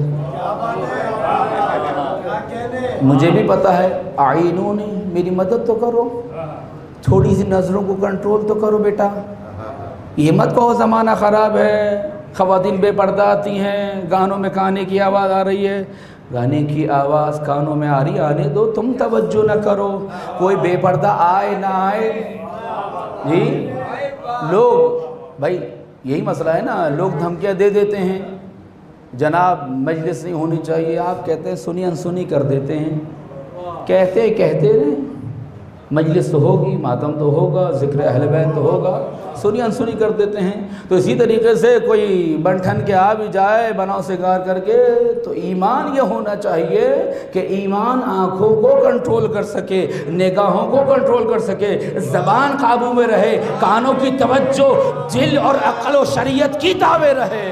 مجھے بھی پتا ہے. آئینونی، میری مدد تو کرو، تھوڑی سی نظروں کو کنٹرول تو کرو بیٹا. یہ مت کہو زمانہ خراب ہے، خواتین بے پردہ آتی ہیں، گانوں میں گانے کی آواز آ رہی ہے. گانے کی آواز کانوں میں آ رہی، آنے دو، تم توجہ نہ کرو. کوئی بے پردہ آئے نہ آئے جی. لوگ بھائی یہی مسئلہ ہے نا، لوگ دھمکیاں دے دیتے ہیں جناب مجلس نہیں ہونی چاہیے، آپ کہتے ہیں سنی انسنی کر دیتے ہیں. کہتے کہتے رہیں، مجلس تو ہوگی، ماتم تو ہوگا، ذکر اہل بیت تو ہوگا، سنی انسنی کر دیتے ہیں. تو اسی طریقے سے کوئی بنٹھن کے آ بھی جائے بناؤ سگار کر کے، تو ایمان یہ ہونا چاہیے کہ ایمان آنکھوں کو کنٹرول کر سکے، نگاہوں کو کنٹرول کر سکے، زبان قابو میں رہے، کانوں کی توجہ دل اور عقل و شریعت کی تابع رہے.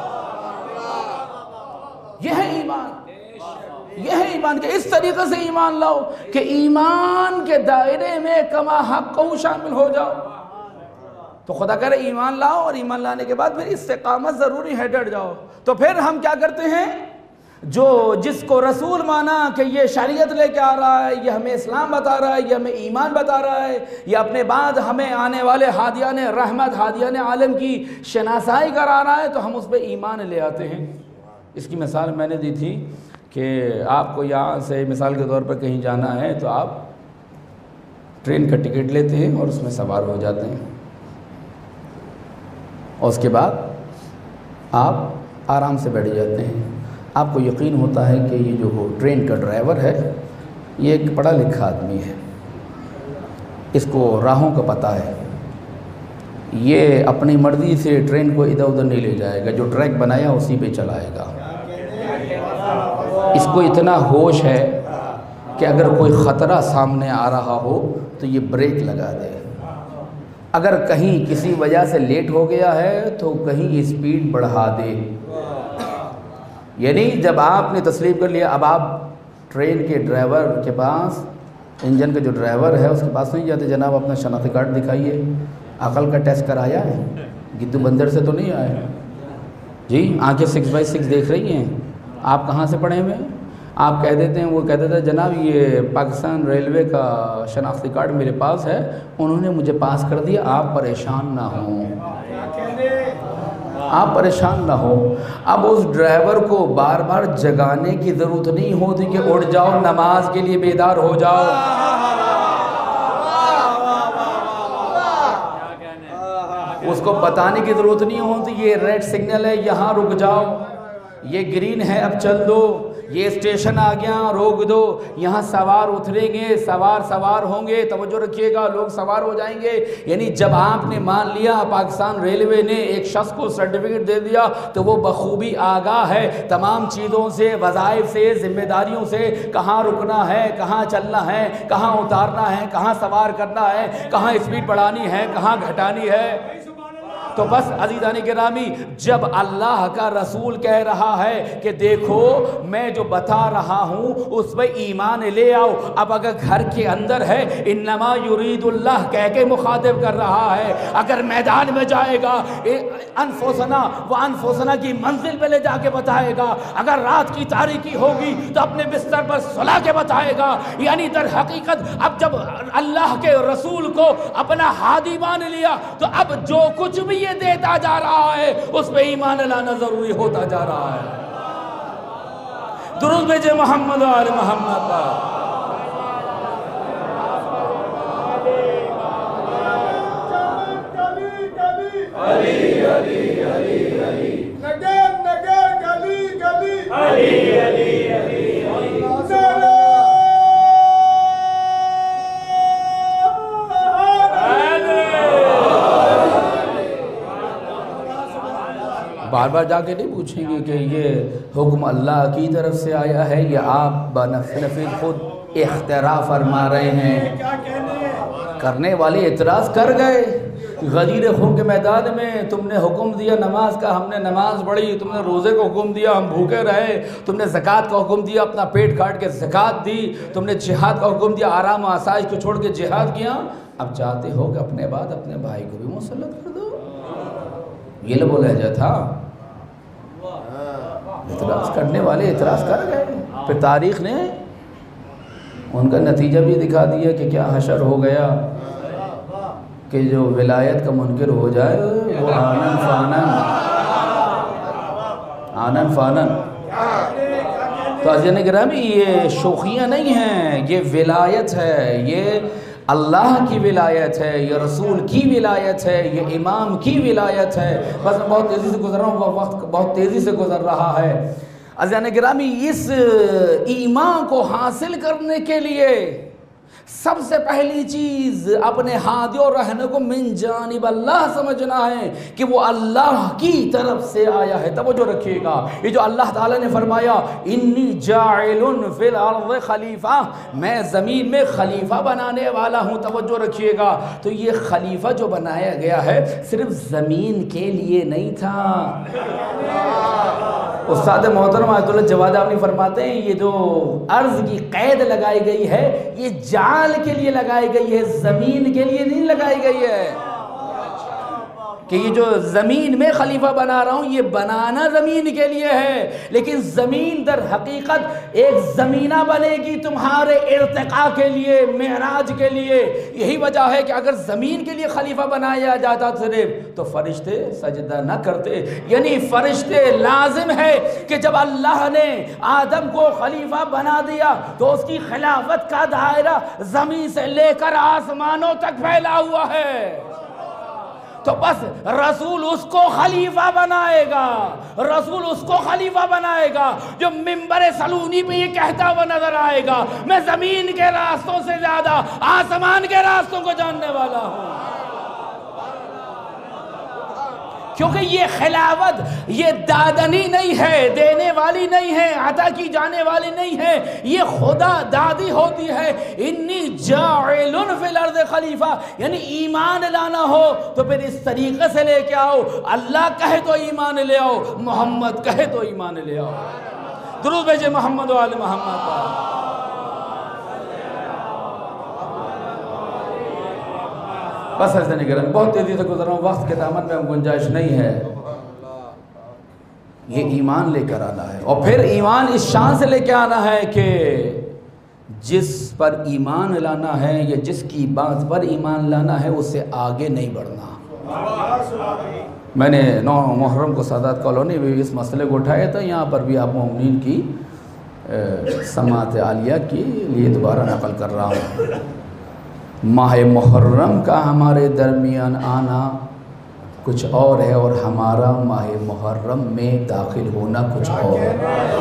یہ ہے ایمان، یہ ہے ایمان. کہ اس طریقے سے ایمان لاؤ کہ ایمان کے دائرے میں کما حق کو شامل ہو جاؤ. تو خدا کرے ایمان لاؤ، اور ایمان لانے کے بعد پھر استقامت ضروری ہے، ڈٹ جاؤ. تو پھر ہم کیا کرتے ہیں، جو جس کو رسول مانا کہ یہ شریعت لے کے آ رہا ہے، یہ ہمیں اسلام بتا رہا ہے، یہ ہمیں ایمان بتا رہا ہے، یہ اپنے بعد ہمیں آنے والے ہادیان رحمت، ہادیان عالم کی شناسائی کرا رہا ہے، تو ہم اس پہ ایمان لے آتے ہیں. اس کی مثال میں نے دی تھی کہ آپ کو یہاں سے مثال کے طور پر کہیں جانا ہے تو آپ ٹرین کا ٹکٹ لیتے ہیں اور اس میں سوار ہو جاتے ہیں، اور اس کے بعد آپ آرام سے بیٹھ جاتے ہیں. آپ کو یقین ہوتا ہے کہ یہ جو ٹرین کا ڈرائیور ہے یہ ایک پڑھا لکھا آدمی ہے، اس کو راہوں کا پتہ ہے، یہ اپنی مرضی سے ٹرین کو ادھر ادھر نہیں لے جائے گا، جو ٹریک بنایا اسی پہ چلائے گا. اس کو اتنا ہوش ہے کہ اگر کوئی خطرہ سامنے آ رہا ہو تو یہ بریک لگا دے. اگر کہیں کسی وجہ سے لیٹ ہو گیا ہے تو کہیں اسپیڈ بڑھا دے. یعنی جب آپ نے تسلیم کر لیا، اب آپ ٹرین کے ڈرائیور کے پاس، انجن کا جو ڈرائیور ہے اس کے پاس نہیں جاتے، جناب اپنا شناختی کارڈ دکھائیے، عقل کا ٹیسٹ کرایا ہے، گدو بندر سے تو نہیں آئے جی، آنکھیں سکس بائی سکس دیکھ رہی ہیں، آپ کہاں سے پڑھے ہوئے ہیں. آپ کہہ دیتے ہیں، وہ کہہ دیتا ہے جناب یہ پاکستان ریلوے کا شناختی کارڈ میرے پاس ہے، انہوں نے مجھے پاس کر دیا، آپ پریشان نہ ہوں، آپ پریشان نہ ہو. اب اس ڈرائیور کو بار بار جگانے کی ضرورت نہیں ہوتی کہ اٹھ جاؤ نماز کے لیے بیدار ہو جاؤ. اس کو بتانے کی ضرورت نہیں ہوتی یہ ریڈ سگنل ہے یہاں رک جاؤ، یہ گرین ہے اب چل دو، یہ اسٹیشن آ گیا روک دو، یہاں سوار اتریں گے، سوار سوار ہوں گے، توجہ رکھیے گا، لوگ سوار ہو جائیں گے. یعنی جب آپ نے مان لیا پاکستان ریلوے نے ایک شخص کو سرٹیفکیٹ دے دیا تو وہ بخوبی آگاہ ہے تمام چیزوں سے، وظائف سے، ذمہ داریوں سے، کہاں رکنا ہے، کہاں چلنا ہے، کہاں اتارنا ہے، کہاں سوار کرنا ہے، کہاں اسپیڈ بڑھانی ہے، کہاں گھٹانی ہے. تو بس عزیزان گرامی، جب اللہ کا رسول کہہ رہا ہے کہ دیکھو میں جو بتا رہا ہوں اس پہ ایمان لے آؤ. اب اگر گھر کے اندر ہے انما یرید اللہ کہہ کے مخاطب کر رہا ہے، اگر میدان میں جائے گا انفسنا وہ انفسنا کی منزل پہ لے جا کے بتائے گا، اگر رات کی تاریکی ہوگی تو اپنے بستر پر سلا کے بتائے گا. یعنی در حقیقت اب جب اللہ کے رسول کو اپنا ہادی مان لیا تو اب جو کچھ بھی یہ دیتا جا رہا ہے اس پہ ایمان لانا ضروری ہوتا جا رہا ہے. درود بھیجے محمد و آل محمد پر. علی علی علی علی نگر نگر گلی گلی علی علی علی علی بار بار جا کے نہیں پوچھیں گے کہ یہ حکم اللہ کی طرف سے آیا ہے یا آپ بنفسِ خود اختراع فرما رہے ہیں؟ کیا کہنے ہیں؟ کرنے والے اعتراض کر گئے، غدیر خون کے میدان میں تم نے حکم دیا نماز کا، ہم نے نماز پڑھی، تم نے روزے کو حکم دیا، ہم بھوکے رہے، تم نے زکوٰۃ کا حکم دیا، اپنا پیٹ کاٹ کے زکوٰۃ دی، تم نے جہاد کا حکم دیا، آرام و آسائش کو چھوڑ کے جہاد کیا، اب چاہتے ہو کہ اپنے بعد اپنے بھائی کو بھی مسلط کر دو؟ یہ لب و لہجہ تھا۔ اعتراض کرنے والے اعتراض کر گئے، پھر تاریخ نے ان کا نتیجہ بھی دکھا دیا کہ کیا حشر ہو گیا کہ جو ولایت کا منکر ہو جائے وہ آنن فانن آنن فانن۔ تو عزیزان گرامی یہ شوخیاں نہیں ہیں، یہ ولایت ہے، یہ اللہ کی ولایت ہے، یہ رسول کی ولایت ہے، یہ امام کی ولایت ہے۔ بس میں بہت تیزی سے گزر رہا ہوں، وقت بہت تیزی سے گزر رہا ہے۔ عزیزان گرامی اس ایمان کو حاصل کرنے کے لیے سب سے پہلی چیز اپنے ہادی اور رہنے کو من جانب اللہ سمجھنا ہے کہ وہ اللہ کی طرف سے آیا ہے۔ توجہ رکھیے گا، یہ جو اللہ تعالیٰ نے فرمایا انی جاعل فی الارض خلیفہ، میں زمین میں خلیفہ بنانے والا ہوں، توجہ رکھیے گا، تو یہ خلیفہ جو بنایا گیا ہے صرف زمین کے لیے نہیں تھا۔ استاد محترم آیت اللہ جواد آبنی فرماتے ہیں یہ جو عرض کی قید لگائی گئی ہے یہ جعل کے لیے لگائی گئی ہے، زمین کے لیے نہیں لگائی گئی ہے کہ یہ جو زمین میں خلیفہ بنا رہا ہوں یہ بنانا زمین کے لیے ہے، لیکن زمین در حقیقت ایک زمینہ بنے گی تمہارے ارتقاء کے لیے، معراج کے لیے۔ یہی وجہ ہے کہ اگر زمین کے لیے خلیفہ بنایا جاتا صرف تو فرشتے سجدہ نہ کرتے، یعنی فرشتے لازم ہے کہ جب اللہ نے آدم کو خلیفہ بنا دیا تو اس کی خلافت کا دائرہ زمین سے لے کر آسمانوں تک پھیلا ہوا ہے، تو بس رسول اس کو خلیفہ بنائے گا، رسول اس کو خلیفہ بنائے گا جو منبر سلونی پہ یہ کہتا ہوا نظر آئے گا میں زمین کے راستوں سے زیادہ آسمان کے راستوں کو جاننے والا ہوں۔ کیونکہ یہ خلافت یہ دادنی نہیں ہے، دینے والی نہیں ہے، عطا کی جانے والی نہیں ہے، یہ خدا دادی ہوتی ہے۔ انی جاعل فی الارض خلیفہ، یعنی ایمان لانا ہو تو پھر اس طریقے سے لے کے آؤ، اللہ کہے تو ایمان لے آؤ، محمد کہے تو ایمان لے آؤ۔ درود بھیجے محمد و آل محمد پر۔ بس ایسا نہیں کریں، بہت تیزی سے گزر رہا ہوں، وقت کے دامن میں گنجائش نہیں ہے۔ یہ ایمان لے کر آنا ہے، اور پھر ایمان اس شان سے لے کے آنا ہے کہ جس پر ایمان لانا ہے یا جس کی بات پر ایمان لانا ہے اس سے آگے نہیں بڑھنا۔ میں نے نو محرم کو سادات کالونی میں اس مسئلے کو اٹھایا تھا، یہاں پر بھی آپ مومنین کی سماعت عالیہ کے لیے دوبارہ نقل کر رہا ہوں۔ ماہ محرم کا ہمارے درمیان آنا کچھ اور ہے اور ہمارا ماہ محرم میں داخل ہونا کچھ اور ہے۔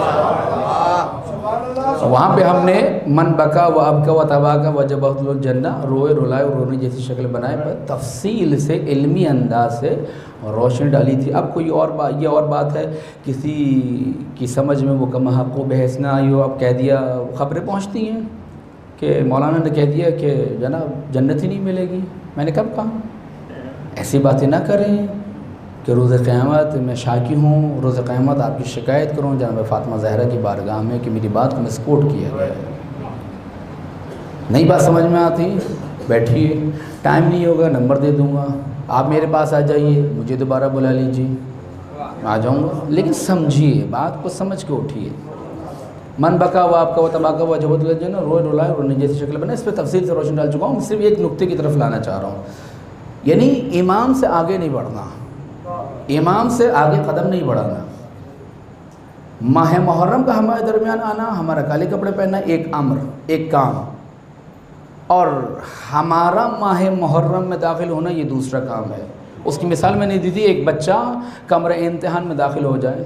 وہاں پہ ہم نے من بکا و ابکا و تباکا و جبہت الجنہ، روئے رلائے اور رونے جیسی شکل بنائے پر تفصیل سے علمی انداز سے روشنی ڈالی تھی۔ اب کوئی اور بات، یہ اور بات ہے کسی کی سمجھ میں وہ کم حق و بحث نہ آئی ہو، اب کہہ دیا، خبریں پہنچتی ہیں کہ مولانا نے کہہ دیا کہ جناب جنت ہی نہیں ملے گی۔ میں نے کب کہا ایسی باتیں نہ کریں کہ روز قیامت میں شاکی ہوں، روز قیامت آپ کی شکایت کروں جناب فاطمہ زہرا کی بارگاہ میں کہ میری بات کو مسکوٹ کیا گیا ہے۔ نئی بات سمجھ میں آتی بیٹھیے، ٹائم نہیں ہوگا نمبر دے دوں گا، آپ میرے پاس آ جائیے، مجھے دوبارہ بلا لیجیے، آ جاؤں گا، لیکن سمجھیے بات کو، سمجھ کے اٹھیے۔ من بکا ہوا آپ کا وہ تباکا ہوا جبہت الجنہ، روئے رلائے رونے جیسی شکل بنا، اس پہ تفصیل سے روشن ڈال چکا ہوں، صرف ایک نقطے کی طرف لانا چاہ رہا ہوں، یعنی امام سے آگے نہیں بڑھنا، امام سے آگے قدم نہیں بڑھانا۔ ماہ محرم کا ہمارے درمیان آنا، ہمارا کالے کپڑے پہننا ایک امر، ایک کام، اور ہمارا ماہ محرم میں داخل ہونا یہ دوسرا کام ہے۔ اس کی مثال میں نے دی تھی، ایک بچہ کمرہ امتحان میں داخل ہو جائے،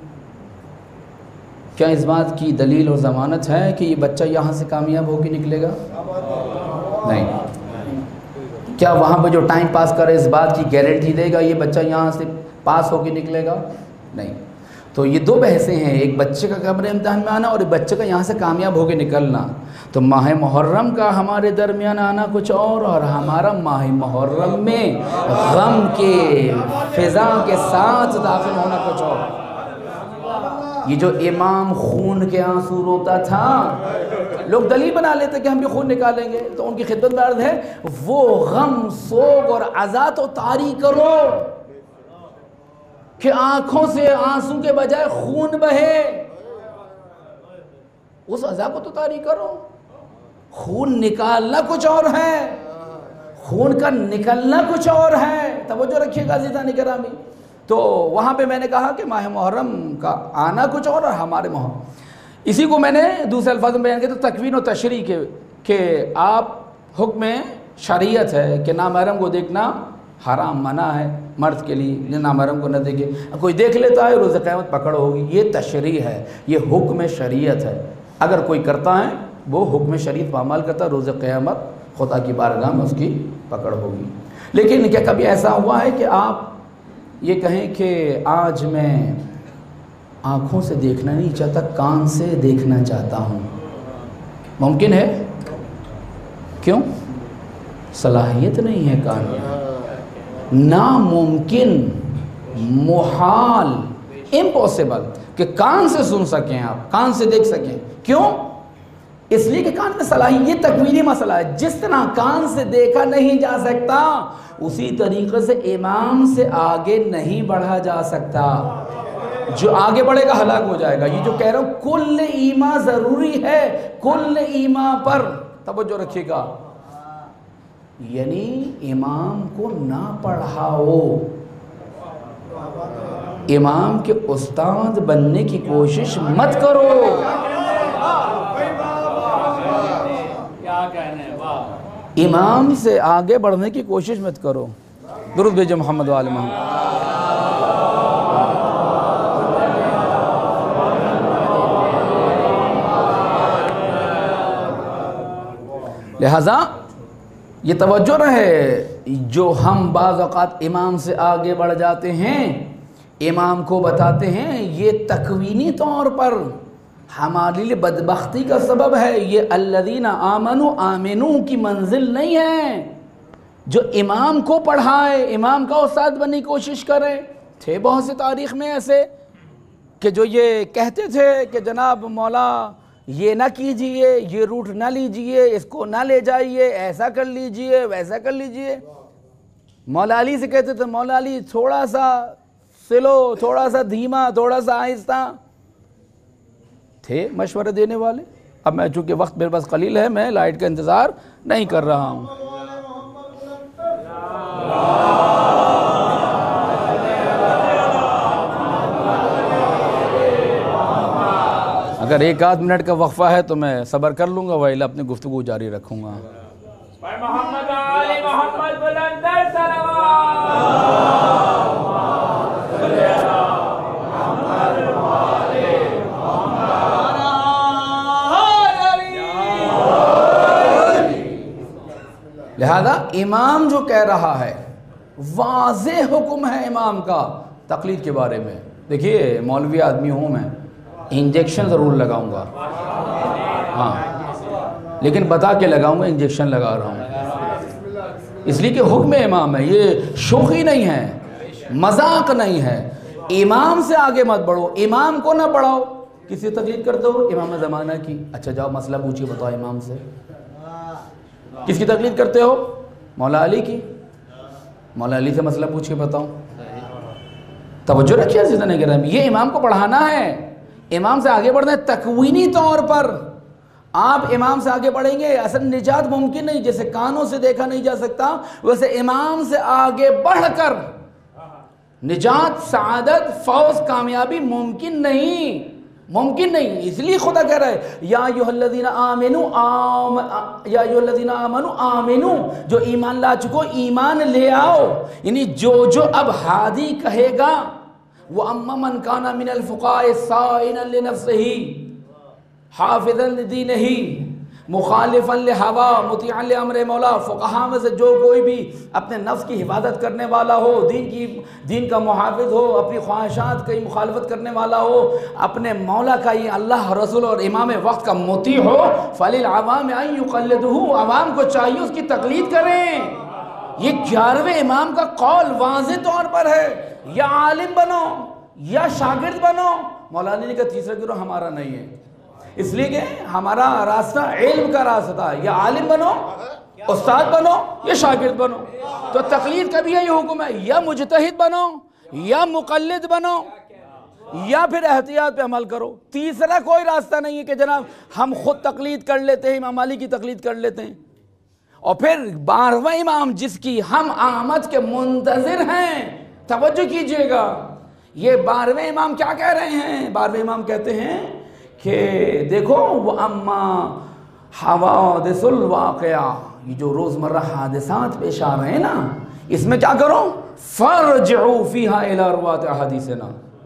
کیا اس بات کی دلیل اور ضمانت ہے کہ یہ بچہ یہاں سے کامیاب ہو کے نکلے گا؟ نہیں۔ کیا وہاں پہ جو ٹائم پاس کرے اس بات کی گارنٹی دے گا یہ بچہ یہاں سے پاس ہو کے نکلے گا؟ نہیں. تو یہ دو بحثیں ہیں، ایک بچے کا قبر امتحان میں آنا اور ایک بچے کا یہاں سے کامیاب ہو کے نکلنا. تو ماہ محرم کا ہمارے درمیان آنا کچھ اور اور ہمارا ماہ محرم میں غم کے فضا کے ساتھ داخل ہونا کچھ اور. یہ جو امام خون کے آنسو روتا تھا، لوگ دلیل بنا لیتے کہ ہم بھی خون نکالیں گے، تو ان کی خدمت میں عرض ہے وہ غم سوگ اور عزا تو طاری کرو کہ آنکھوں سے آنسو کے بجائے خون بہے. اس عزا کو تو طاری کرو. خون نکالنا کچھ اور ہے، خون کا نکلنا کچھ اور ہے. توجہ رکھیے گا عزیزان گرامی. تو وہاں پہ میں نے کہا کہ ماہ محرم کا آنا کچھ اور اور ہمارے محرم، اسی کو میں نے دوسرے الفاظ میں بیان کیا. تو تکوین و تشریح کے کہ آپ حکم شریعت ہے کہ نامحرم کو دیکھنا حرام منع ہے مرد کے لیے، نامحرم کو نہ دیکھے. کوئی دیکھ لیتا ہے روز قیامت پکڑ ہوگی. یہ تشریح ہے، یہ حکم شریعت ہے. اگر کوئی کرتا ہے وہ حکم شریعت پامال کرتا ہے، روز قیامت خدا کی بارگاہ میں اس کی پکڑ ہوگی. لیکن کیا کبھی ایسا ہوا ہے کہ آپ یہ کہیں کہ آج میں آنکھوں سے دیکھنا نہیں چاہتا، کان سے دیکھنا چاہتا ہوں؟ ممکن ہے؟ کیوں؟ صلاحیت نہیں ہے کان میں. ناممکن، محال، امپوسیبل کہ کان سے سن سکیں آپ، کان سے دیکھ سکیں. کیوں؟ اس لیے کہ کان میں صلاحیت، یہ تکوینی مسئلہ ہے. جس طرح کان سے دیکھا نہیں جا سکتا اسی طریقے سے امام سے آگے نہیں بڑھا جا سکتا. جو آگے بڑھے گا ہلاک ہو جائے گا. یہ جو کہہ رہا ہوں کل ایما ضروری ہے، کل ایما پر توجہ رکھیے گا. یعنی امام کو نہ پڑھاؤ، امام کے استاد بننے کی کوشش مت کرو. امام سے آگے بڑھنے کی کوشش مت کرو. درود بھیجو محمد و آل محمد. لہذا یہ توجہ رہے، جو ہم بعض اوقات امام سے آگے بڑھ جاتے ہیں، امام کو بتاتے ہیں، یہ تکوینی طور پر ہمارے لیے بدبختی کا سبب ہے. یہ الذین آمنوا آمنوا کی منزل نہیں ہے جو امام کو پڑھائے، امام کا استاد بننے کی کوشش کرے. تھے بہت سے تاریخ میں ایسے کہ جو یہ کہتے تھے کہ جناب مولا یہ نہ کیجئے، یہ روٹ نہ لیجئے، اس کو نہ لے جائیے، ایسا کر لیجئے، ویسا کر لیجئے. مولا علی سے کہتے تھے مولا علی تھوڑا سا سلو، تھوڑا سا دھیما، تھوڑا سا آہستہ. تھے مشورہ دینے والے. اب میں چونکہ وقت میرے پاس قلیل ہے، میں لائٹ کا انتظار نہیں کر رہا ہوں. اگر ایک آدھ منٹ کا وقفہ ہے تو میں صبر کر لوں گا، وائلہ اپنی گفتگو جاری رکھوں گا. محمد علی محمد بلندر صلوات. لہذا امام جو کہہ رہا ہے واضح حکم ہے امام کا تقلید کے بارے میں. دیکھیے مولوی آدمی ہوں میں، انجیکشن ضرور لگاؤں گا، ہاں لیکن بتا کے لگاؤں گا انجیکشن لگا رہا ہوں، اس لیے کہ حکم امام ہے. یہ شوخی نہیں ہے، مذاق نہیں ہے. امام سے آگے مت بڑھو، امام کو نہ پڑھاؤ. کسی تقلید کرتے ہو امام زمانہ کی، اچھا جاؤ مسئلہ پوچھیے بتاؤ امام سے. کس کی تقلید کرتے ہو؟ مولا علی کی. مولا علی سے مسئلہ پوچھ کے بتاؤں. توجہ رکھیے عزیزان گرامی، یہ امام کو پڑھانا ہے، امام سے آگے بڑھنا ہے. تکوینی طور پر آپ امام سے آگے بڑھیں گے، اصل نجات ممکن نہیں. جیسے کانوں سے دیکھا نہیں جا سکتا ویسے امام سے آگے بڑھ کر نجات، سعادت، فوز، کامیابی ممکن نہیں، ممکن نہیں. اس لیے خدا کہہ رہا ہے یا ایھا الذین آمنوا آم یا ایھا الذین آمنوا آمنوا، جو ایمان لا چکو ایمان لے آؤ. یعنی جو جو اب ہادی کہے گا وَأَمَّا مَنْ كَانَ مِنَ الْفُقَاءِ صَائِنًا لِنَفْسِهِ حَافِظًا لِدِينِهِ مخالفا لہوا مطیعا لامر مولا، فقہا میں سے جو کوئی بھی اپنے نفس کی حفاظت کرنے والا ہو، دین کی دین کا محافظ ہو، اپنی خواہشات کی مخالفت کرنے والا ہو، اپنے مولا کا یہ اللہ رسول اور امام وقت کا مطیع ہو، فَلِلْعَوَامِ أَن يُقَلِّدُهُ، عوام کو چاہیے اس کی تقلید کریں۔ یہ گیارہویں امام کا قول واضح طور پر ہے، یا عالم بنو یا شاگرد بنو۔ مولانا نے کہا تیسرا گروہ ہمارا نہیں ہے، اس لیے کہ ہمارا راستہ علم کا راستہ ہے، یا عالم بنو، استاد بنو یا شاگرد بنو۔ تو تقلید کا بھی یہی حکم ہے، یا مجتہد بنو یا مقلد بنو یا پھر احتیاط پہ عمل کرو۔ تیسرا کوئی راستہ نہیں ہے کہ جناب ہم خود تقلید کر لیتے ہیں، امام مالک کی تقلید کر لیتے ہیں۔ اور پھر بارہواں امام جس کی ہم آمد کے منتظر ہیں، توجہ کیجئے گا، یہ بارہویں امام کیا کہہ رہے ہیں؟ بارہویں امام کہتے ہیں کہ دیکھو وَأَمَّا حَوَادِثُ الْوَاقِعَةِ، یہ جو روزمرہ حادثات پیش آ رہے ہیں نا، اس میں کیا کرو؟ فَارْجِعُوا فِيهَا إِلَىٰ رُوَاةِ أَحَادِيثِنَا،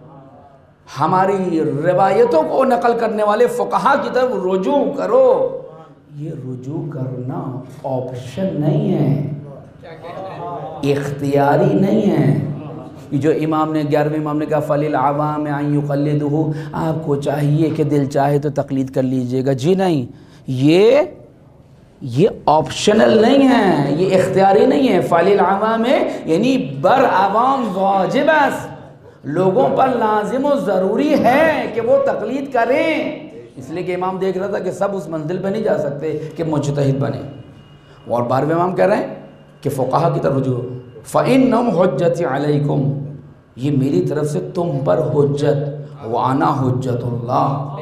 ہماری روایتوں کو نقل کرنے والے فقہا کی طرف رجوع کرو۔ یہ رجوع کرنا آپشن نہیں ہے، اختیاری نہیں ہے۔ یہ جو امام نے گیارہویں امام نے کہا فَلِلْعَوَامِ أَن يُقَلِّدُهُ، آپ کو چاہیے کہ دل چاہے تو تقلید کر لیجئے گا، جی نہیں، یہ یہ آپشنل نہیں ہے، یہ اختیاری نہیں ہے۔ فَلِلْعَوَامِ یعنی بر عوام واجب ہے، لوگوں پر لازم و ضروری ہے کہ وہ تقلید کریں۔ اس لیے کہ امام دیکھ رہا تھا کہ سب اس منزل پہ نہیں جا سکتے کہ مجتہد بنے، اور بارہویں امام کہہ رہے ہیں کہ فقہا کی طرف رجوع، فَإِنَّهُمْ حُجَّتِ عَلَيْكُمْ، یہ میری طرف سے تم پر حجت، وَأَنَا حُجَّتُ اللَّهِ۔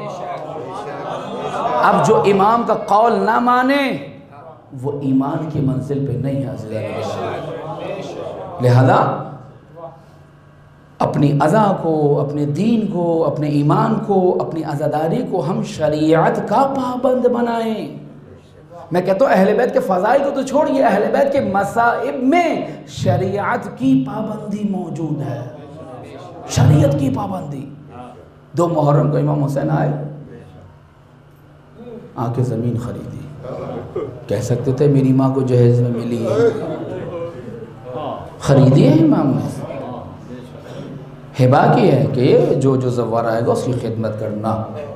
اب جو امام کا قول نہ مانے وہ ایمان کی منزل پہ نہیں حاصل ہے۔ لہذا اپنی عزا کو، اپنے دین کو، اپنے ایمان کو، اپنی عزاداری کو ہم شریعت کا پابند بنائیں۔ میں کہتا ہوں اہل بیت کے فضائل کو تو چھوڑیے، اہل بیت کے مصائب میں شریعت کی پابندی موجود ہے، شریعت کی پابندی۔ دو محرم کو امام حسین آئے، آ کے زمین خریدی، کہہ سکتے تھے میری ماں کو جہیز میں ملی ہے، خریدی ہے امام نے، ہبا کی ہے کہ جو جو زوار آئے گا اس کی خدمت کرنا۔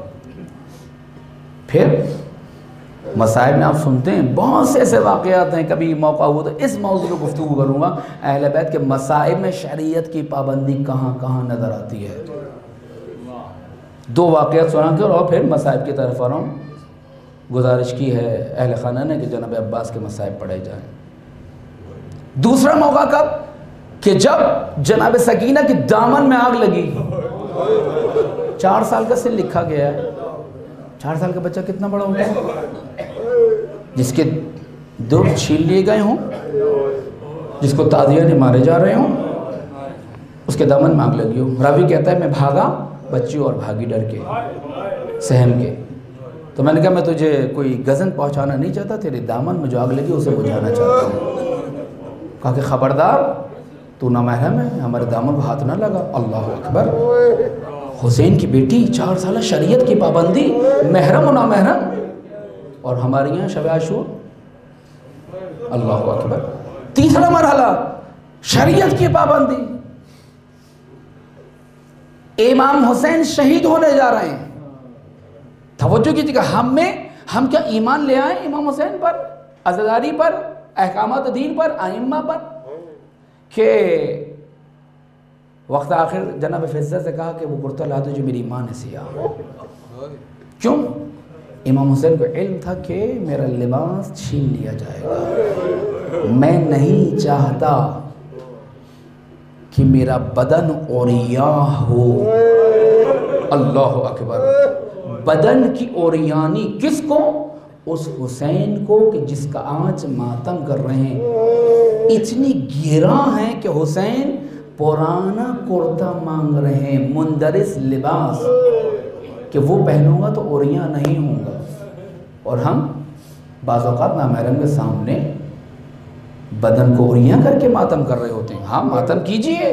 پھر مصائب میں آپ سنتے ہیں بہت سے ایسے واقعات ہیں، کبھی موقع ہوا تو اس موضوع کو گفتگو کروں گا، اہل بیت کے مصائب میں شریعت کی پابندی کہاں کہاں نظر آتی ہے۔ دو واقعات سنا کر اور پھر مصائب کی طرف آ رہا ہوں۔ گزارش کی ہے اہل خانہ نے کہ جناب عباس کے مصائب پڑھے جائیں۔ دوسرا موقع کب؟ کہ جب جناب سکینہ کی دامن میں آگ لگی، چار سال کا سن لکھا گیا ہے، چار سال کا بچہ کتنا بڑا ہوتا ہے؟ جس کے دور چھین لیے گئے ہوں، جس کو تازیہ نے مارے جا رہے ہوں، اس کے دامن میں آگ لگی ہو۔ راوی کہتا ہے میں بھاگا، بچی اور بھاگی ڈر کے، سہم کے۔ تو میں نے کہا میں تجھے کوئی غزن پہنچانا نہیں چاہتا، تیرے دامن میں جو آگ لگی اسے بجھانا چاہتا ہوں۔ کہا کہ خبردار، تو نامحرم ہے، ہمارے دامن کو ہاتھ نہ لگا۔ اللہ اکبر، حسین کی بیٹی، چار سالہ، شریعت کی پابندی، محرم و نامحرم، اور ہمارے یہاں شب عاشور۔ اللہ اکبر۔ تیسرا مرحلہ شریعت کی پابندی، امام حسین شہید ہونے جا رہے ہیں۔ توجہ کیجیے کہ ہم میں ہم کیا ایمان لے آئیں امام حسین پر، عزاداری پر، احکامات دین پر، ائمہ پر، کہ وقت آخر جناب فضہ سے کہا کہ وہ کرتا لا دو جو میری ماں نے سیا۔ کیوں؟ امام حسین کو علم تھا کہ میرا لباس چھین لیا جائے گا، میں نہیں چاہتا کہ میرا بدن عریاں ہو۔ اللہ اکبر۔ بدن کی عریانی کس کو؟ اس حسین کو کہ جس کا آج ماتم کر رہے ہیں۔ اتنی گراں ہے کہ حسین پرانا کرتا مانگ رہے ہیں، مندرس لباس، کہ وہ پہنوں گا تو عریاں نہیں ہوں گا۔ اور ہم بعض اوقات نامحرم کے سامنے بدن کو عریاں کر کے ماتم کر رہے ہوتے ہیں۔ ہاں ماتم کیجئے،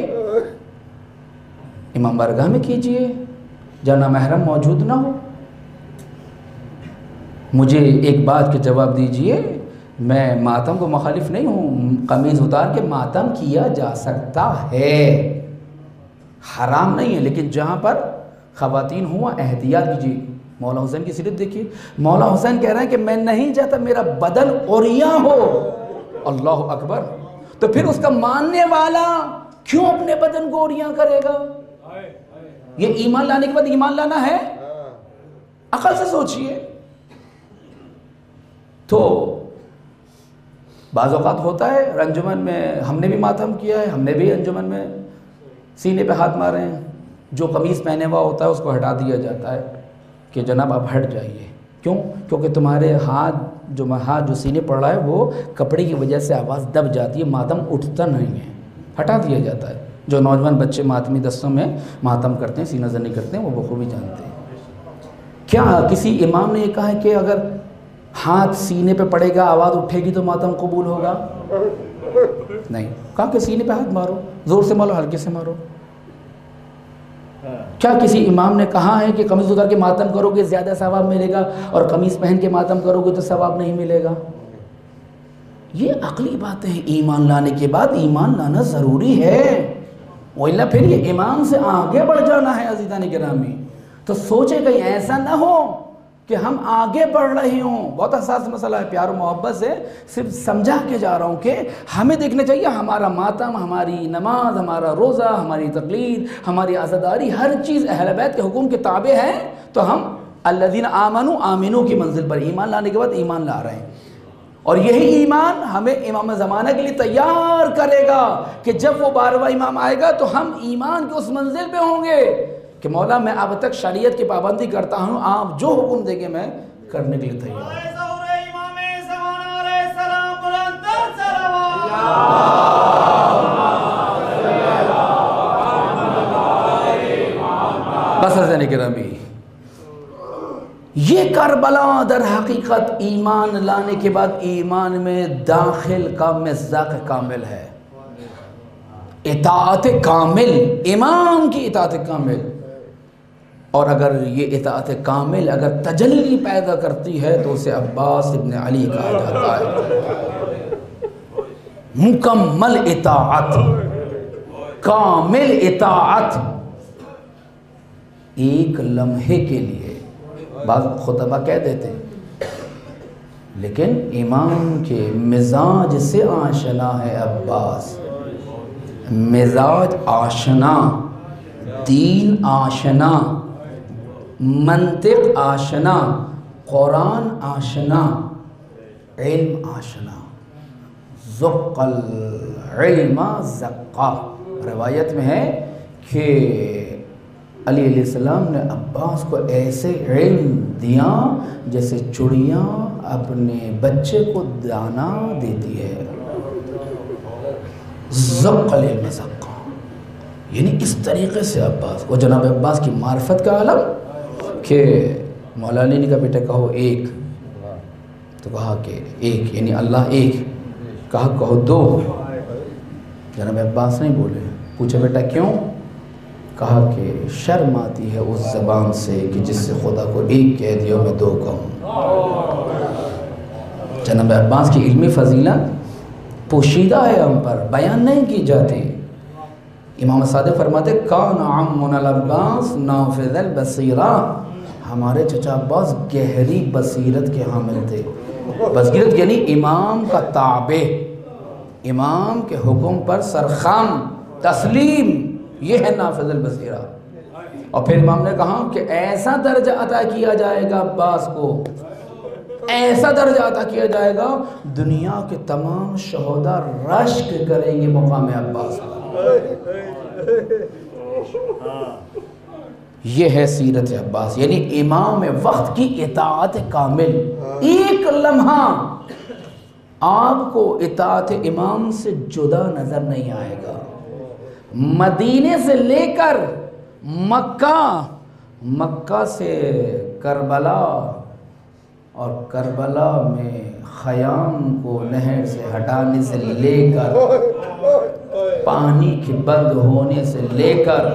امام بارگاہ میں کیجئے جہاں نامحرم موجود نہ ہو، مجھے ایک بات کے جواب دیجئے، میں ماتم کو مخالف نہیں ہوں، قمیض اتار کے ماتم کیا جا سکتا ہے، حرام نہیں ہے، لیکن جہاں پر خواتین ہوا احتیاط کیجیے۔ مولا حسین کی سیرت دیکھیے، مولا حسین کہہ رہے ہیں کہ میں نہیں چاہتا میرا بدن عریاں ہو۔ اللہ اکبر! تو پھر اس کا ماننے والا کیوں اپنے بدن کو عریاں کرے گا؟ یہ ایمان لانے کے بعد ایمان لانا ہے؟ عقل سے سوچئے۔ تو بعض اوقات ہوتا ہے انجمن میں، ہم نے بھی ماتم کیا ہے، ہم نے بھی انجمن میں سینے پہ ہاتھ مارے ہیں، جو قمیض پہنے ہوا ہوتا ہے اس کو ہٹا دیا جاتا ہے کہ جناب آپ ہٹ جائیے۔ کیوں؟ کیونکہ تمہارے ہاتھ جو ہاتھ جو سینے پڑ رہا ہے وہ کپڑے کی وجہ سے آواز دب جاتی ہے، ماتم اٹھتا نہیں ہے، ہٹا دیا جاتا ہے۔ جو نوجوان بچے ماتمی دستوں میں ماتم کرتے ہیں، سینہ زنی کرتے ہیں، وہ بخوبی جانتے ہیں۔ کیا کسی امام نے یہ کہا ہے کہ اگر ہاتھ سینے پہ پڑے گا آواز اٹھے گی تو ماتم قبول ہوگا؟ نہیں، کہا کہ سینے پہ ہاتھ مارو، زور سے مارو، ہلکے سے مارو۔ کیا کسی امام نے کہا ہے کہ قمیض اتار کے ماتم کرو گے زیادہ ثواب ملے گا اور قمیض پہن کے ماتم کرو گے تو ثواب نہیں ملے گا؟ یہ عقلی باتیں ہیں۔ ایمان لانے کے بعد ایمان لانا ضروری ہے، وَإِلَّا پھر یہ امام سے آگے بڑھ جانا ہے۔ عزیزان گرامی، تو سوچے کہیں ایسا نہ ہو کہ ہم آگے بڑھ رہے ہوں۔ بہت حساس مسئلہ ہے، پیار و محبت سے صرف سمجھا کے جا رہا ہوں کہ ہمیں دیکھنا چاہیے ہمارا ماتم، ہماری نماز، ہمارا روزہ، ہماری تقلید، ہماری عزاداری، ہر چیز اہل بیت کے حکم کے تابع ہے، تو ہم الذین آمنوا آمنوا کی منزل پر ایمان لانے کے بعد ایمان لا رہے ہیں۔ اور یہی ایمان ہمیں امام زمانہ کے لیے تیار کرے گا کہ جب وہ بارہواں امام آئے گا تو ہم ایمان کے اس منزل پہ ہوں گے کہ مولا میں اب تک شریعت کی پابندی کرتا ہوں، آپ جو حکم دیں گے میں کرنے کے لیے تیار ہوں۔ بس حضرت گرامی، یہ کربلا در حقیقت ایمان لانے کے بعد ایمان میں داخل کا مصداق کامل ہے، اطاعت کامل، امام کی اطاعت کامل۔ اور اگر یہ اطاعت کامل اگر تجلی پیدا کرتی ہے تو اسے عباس ابن علی کہا جاتا ہے۔ مکمل اطاعت، کامل اطاعت، ایک لمحے کے لیے بعض خطبہ کہہ دیتے ہیں، لیکن امام کے مزاج سے آشنا ہے عباس، مزاج آشنا، دین آشنا، منطق آشنا، قرآن آشنا، علم آشنا۔ زق العلم زقا، روایت میں ہے کہ علی علیہ السلام نے عباس کو ایسے علم دیا جیسے چڑیاں اپنے بچے کو دانا دیتی ہے۔ زق العلم زقا، یعنی اس طریقے سے عباس کو، جناب عباس کی معرفت کا عالم کہ مولا علی نے کہا بیٹا کہو ایک، تو کہا کہ ایک یعنی اللہ ایک، کہا کہو دو، جناب عباس نہیں بولے، پوچھا بیٹا کیوں؟ کہا کہ شرم آتی ہے اس زبان سے کہ جس سے خدا کو ایک کہہ دیا میں دو کہوں۔ جناب عباس کی علمی فضیلت پوشیدہ ہے ہم پر، بیان نہیں کی جاتی۔ امام صادق فرماتے کان عمنا العباس نافذ البصیرہ، ہمارے چچا عباس گہری بصیرت کے حامل تھے۔ بصیرت یعنی امام کا تابع، امام کے حکم پر سرخم تسلیم، یہ ہے نافذ البصیرہ۔ اور پھر امام نے کہا کہ ایسا درجہ عطا کیا جائے گا عباس کو، ایسا درجہ عطا کیا جائے گا دنیا کے تمام شہداء رشک کریں گے مقام عباس کا۔ یہ ہے سیرت عباس، یعنی امام وقت کی اطاعت کامل۔ ایک لمحہ آپ کو اطاعت امام سے جدا نظر نہیں آئے گا۔ مدینے سے لے کر مکہ، مکہ سے کربلا، اور کربلا میں خیام کو نہر سے ہٹانے سے لے کر پانی کے بند ہونے سے لے کر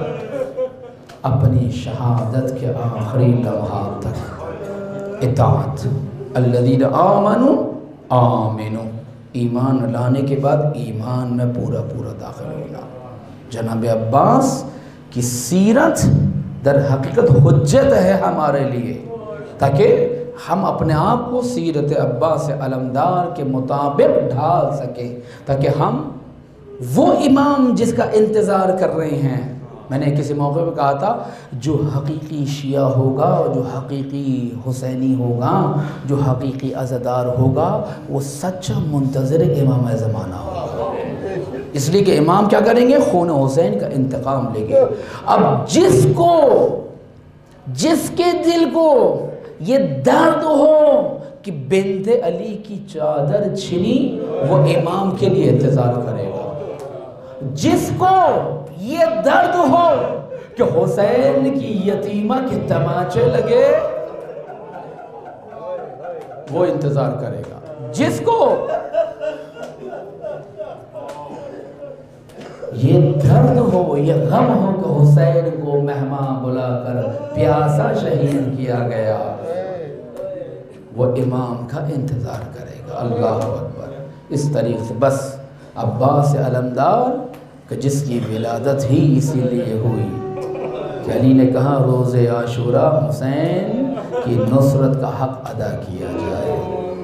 اپنی شہادت کے آخری لمحات تک اطاعت۔ الذین آمنوا آمنوا، ایمان لانے کے بعد ایمان میں پورا پورا داخل ہونا۔ جناب عباس کی سیرت در حقیقت حجت ہے ہمارے لیے، تاکہ ہم اپنے آپ کو سیرت عباس علمدار کے مطابق ڈھال سکیں، تاکہ ہم وہ امام جس کا انتظار کر رہے ہیں، میں نے کسی موقع پہ کہا تھا، جو حقیقی شیعہ ہوگا، جو حقیقی حسینی ہوگا، جو حقیقی عزادار ہوگا، وہ سچا منتظر امام زمانہ ہوگا، اس لیے کہ امام کیا کریں گے؟ خون حسین کا انتقام لیں گے۔ اب جس کو، جس کے دل کو یہ درد ہو کہ بنت علی کی چادر چھنی، وہ امام کے لیے انتظار کرے گا۔ جس کو یہ درد ہو کہ حسین کی یتیمہ کے تماچے لگے، وہ انتظار کرے گا۔ جس کو یہ درد ہو، یہ غم ہو کہ حسین کو مہمان بلا کر پیاسا شہید کیا گیا، وہ امام کا انتظار کرے گا۔ اللہ اکبر۔ اس طریقے سے بس عباس علمدار کہ جس کی ولادت ہی اسی لیے ہوئی کہ علی نے کہا روز عاشوراء حسین کی نصرت کا حق ادا کیا جائے۔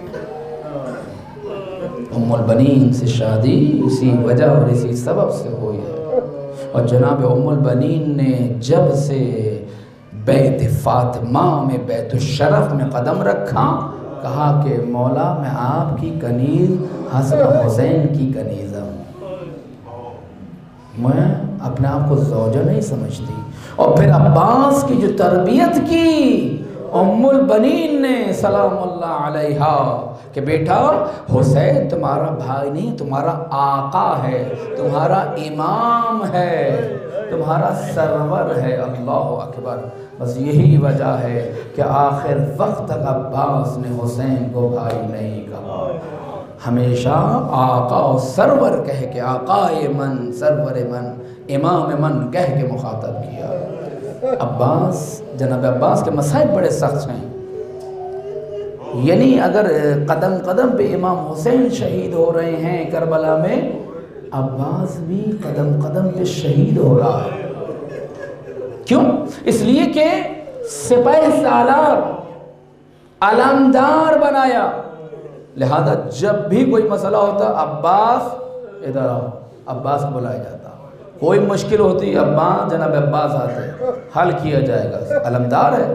ام البنین سے شادی اسی وجہ اور اسی سبب سے ہوئی ہے، اور جناب ام البنین نے جب سے بیت فاطمہ میں، بیت الشرف میں قدم رکھا، کہا کہ مولا میں آپ کی کنیز حسن حسین کی کنیز ہوں، میں اپنے آپ کو زوجہ نہیں سمجھتی۔ اور پھر عباس کی جو تربیت کی ام البنین نے سلام اللہ علیہا کہ بیٹا حسین تمہارا بھائی نہیں، تمہارا آقا ہے، تمہارا امام ہے، تمہارا سرور ہے۔ اللہ اکبر۔ بس یہی وجہ ہے کہ آخر وقت تک عباس نے حسین کو بھائی نہیں کہا، ہمیشہ آقا و سرور کہہ کے، آقا من، سرور من، امام من کہہ کے مخاطب کیا۔ عباس، جناب عباس کے مسائل بڑے سخت ہیں، یعنی اگر قدم قدم پہ امام حسین شہید ہو رہے ہیں کربلا میں، عباس بھی قدم قدم پہ شہید ہو رہا ہے۔ کیوں؟ اس لیے کہ سپہ سالار علمدار بنایا، لہذا جب بھی کوئی مسئلہ ہوتا عباس ادھر آؤ، عباس کو بلایا جاتا، کوئی مشکل ہوتی عباس، جناب عباس آتے، حل کیا جائے گا۔ علمدار ہے،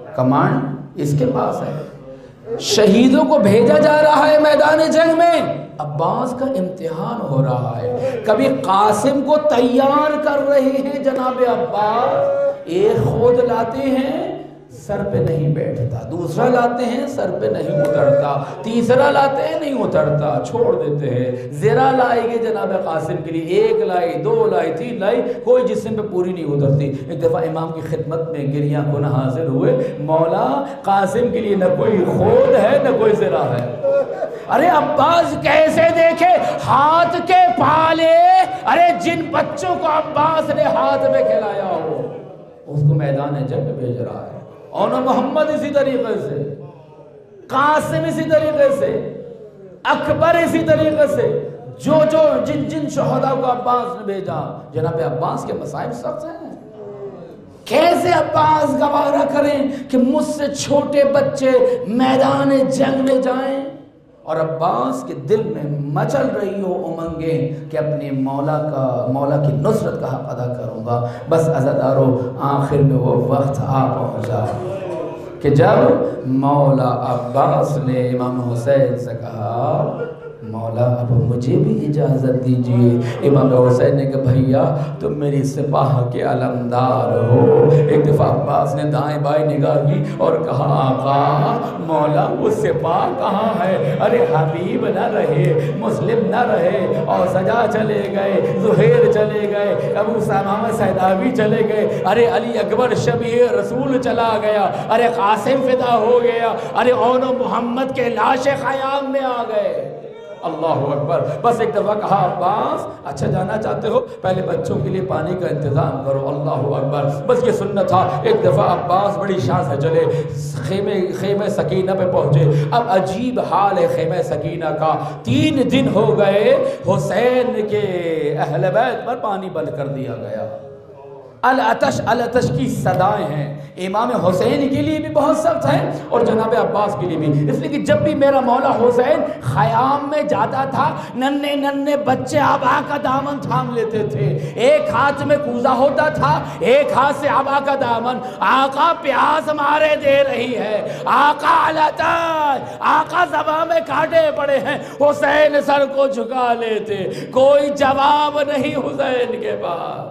کمانڈ اس کے پاس ہے۔ شہیدوں کو بھیجا جا رہا ہے میدان جنگ میں، عباس کا امتحان ہو رہا ہے۔ کبھی قاسم کو تیار کر رہے ہیں جناب عباس، ایک خود لاتے ہیں سر پہ نہیں بیٹھتا، دوسرا لاتے ہیں سر پہ نہیں اترتا، تیسرا لاتے ہیں نہیں اترتا، چھوڑ دیتے ہیں۔ زرہ لائے گے جناب قاسم کے لیے، ایک لائی، دو لائی، تین لائی، کوئی جسم پہ پوری نہیں اترتی۔ ایک دفعہ امام کی خدمت میں گریاں کن حاضر ہوئے، مولا قاسم کے لیے نہ کوئی خود ہے نہ کوئی زرہ ہے۔ ارے عباس کیسے دیکھے ہاتھ کے پالے، ارے جن بچوں کو عباس نے ہاتھ میں کھلایا ہو اس کو میدان جنگ میں بھیج رہا ہے۔ اور محمد اسی طریقے سے، قاسم اسی طریقے سے، اکبر اسی طریقے سے، جو جو جن جن شہداء کو عباس نے بھیجا۔ جناب عباس کے مصائب سخت ہیں، کیسے عباس گوارا کریں کہ مجھ سے چھوٹے بچے میدان جنگ میں جائیں، اور عباس کے دل میں مچل رہی ہو امنگیں کہ اپنے مولا کا، مولا کی نصرت کا حق ادا کروں گا۔ بس عزادارو، آخر میں وہ وقت آ پہنچا کہ جب مولا عباس نے امام حسین سے کہا مولا اب مجھے بھی اجازت دیجئے۔ امام حسین نے کہا بھیا تم میری سپاہ کے علمدار ہو۔ ایک دفعہ عباس نے دائیں بائیں نگاہ کی اور کہا آقا مولا وہ سپاہ کہاں ہے؟ ارے حبیب نہ رہے، مسلم نہ رہے، اور سجا چلے گئے، زہیر چلے گئے، ابو سامہ سیداوی چلے گئے، ارے علی اکبر شبیہ رسول چلا گیا، ارے قاسم فدا ہو گیا، ارے اون و محمد کے لاش خیام میں آ گئے۔ اللہ اکبر. بس ایک دفعہ کہا عباس اچھا جانا چاہتے ہو پہلے بچوں کے لیے پانی کا انتظام کرو. اللہ اکبر. بس یہ سنت تھا. ایک دفعہ عباس بڑی شان سے چلے خیمے خیمہ سکینہ پہ پہنچے. اب عجیب حال ہے خیمہ سکینہ کا. تین دن ہو گئے حسین کے اہل بیت پر پانی بند کر دیا گیا. العطش العطش کی صدائیں ہیں. امام حسین کے لیے بھی بہت سخت ہے اور جناب عباس کے لیے بھی. اس لیے کہ جب بھی میرا مولا حسین خیام میں جاتا تھا ننھے ننھے بچے آبا کا دامن تھام لیتے تھے. ایک ہاتھ میں کوزہ ہوتا تھا ایک ہاتھ سے آبا کا دامن. آقا پیاس مارے دے رہی ہے, آقا العطش, آقا زبان میں کانٹے پڑے ہیں. حسین سر کو جھکا لیتے, کوئی جواب نہیں حسین کے پاس.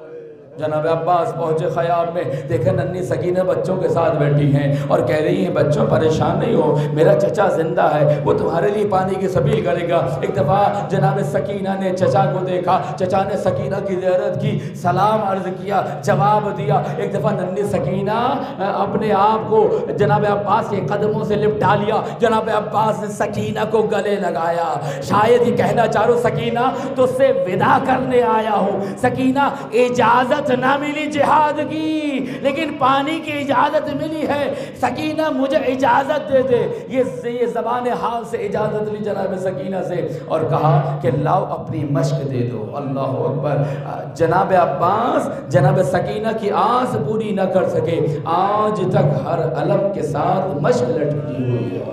جناب عباس پہنچے خیام میں, دیکھیں ننھی سکینہ بچوں کے ساتھ بیٹھی ہیں اور کہہ رہی ہیں بچوں پریشان نہیں ہو, میرا چچا زندہ ہے, وہ تمہارے لیے پانی کی سبیل کرے گا. ایک دفعہ جناب سکینہ نے چچا کو دیکھا, چچا نے سکینہ کی زیارت کی, سلام عرض کیا, جواب دیا. ایک دفعہ ننھی سکینہ اپنے آپ کو جناب عباس کے قدموں سے لپٹا لیا. جناب عباس نے سکینہ کو گلے لگایا. شاید یہ کہنا چاہو سکینہ تو سے ودا کرنے آیا ہوں. سکینہ اجازت نہ ملی جہاد کی لیکن پانی کی اجازت ملی ہے. سکینہ مجھے اجازت دے دے. یہ زبان حال سے اجازت لی جناب سکینہ سے اور کہا کہ لاؤ اپنی مشق دے دو. اللہ اکبر. جناب عباس جناب سکینہ کی آس پوری نہ کر سکے, آج تک ہر علم کے ساتھ مشق لٹکی ہوئی ہے.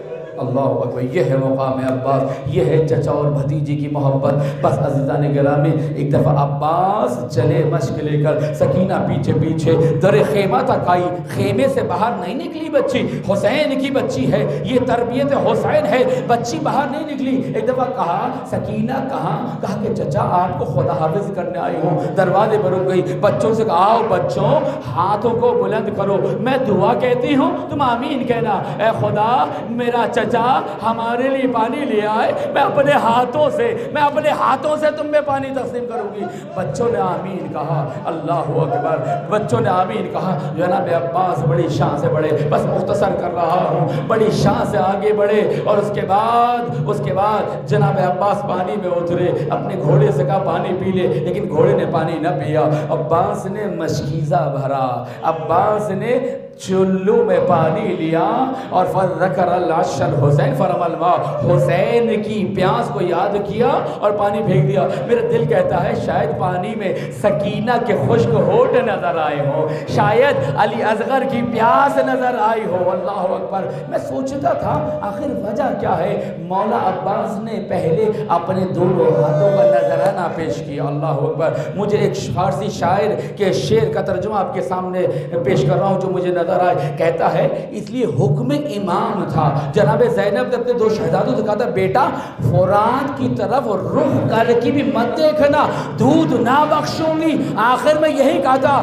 اللہ اکبر. یہ ہے مقام عباس, یہ ہے چچا اور بھتیجی کی محبت. بس عزیزان گرامی ایک دفعہ عباس چلے مشق لے کر, سکینہ پیچھے پیچھے در خیمہ تک آئی. خیمے سے باہر نہیں نکلی بچی, حسین کی بچی ہے, یہ تربیت حسین ہے, بچی باہر نہیں نکلی. ایک دفعہ کہا سکینہ کہاں؟ کہا کہ چچا آپ کو خدا حافظ کرنے آئی ہوں. دروازے پر رک گئی. بچوں سے کہا آؤ بچوں ہاتھوں کو بلند کرو, میں دعا کہتی ہوں تم آمین کہنا. اے خدا میرا چچا ہمارے لیے پانی لے آئے, میں اپنے ہاتھوں سے میں اپنے ہاتھوں سے تم میں پانی تقسیم کروں گی. بچوں نے آمین کہا. اللہ اکبر. بچوں نے آمین کہا. جناب عباس بڑی شان سے بڑھے, بس مختصر کر رہا ہوں, بڑی شان سے آگے بڑھے اور اس کے بعد اس کے بعد جناب عباس پانی میں اترے. اپنے گھوڑے سے کہا پانی پی لے, لیکن گھوڑے نے پانی نہ پیا. عباس نے مشکیزہ بھرا, عباس نے چلو میں پانی لیا اور فذکر العشر حسین فرمى الماء, حسین کی پیاس کو یاد کیا اور پانی پھینک دیا. میرا دل کہتا ہے شاید پانی میں سکینہ کے خشک ہونٹ نظر آئے ہوں, شاید علی اصغر کی پیاس نظر آئی ہو. اللہ اکبر. میں سوچتا تھا آخر وجہ کیا ہے. مولا عباس نے پہلے اپنے دونوں ہاتھوں کا نذرانہ پیش کیا. اللہ اکبر. مجھے ایک فارسی شاعر کے شعر کا ترجمہ آپ کے سامنے پیش کر رہا ہوں جو مجھے نظر آئے. کہتا ہے اس لیے حکم امام تھا. جناب زینب نے اپنے دو شہزادوں سے کہا تھا بیٹا فرات کی طرف رخ کر کے بھی مت دیکھنا, دودھ نہ بخشوں گی. آخر میں یہی کہا تھا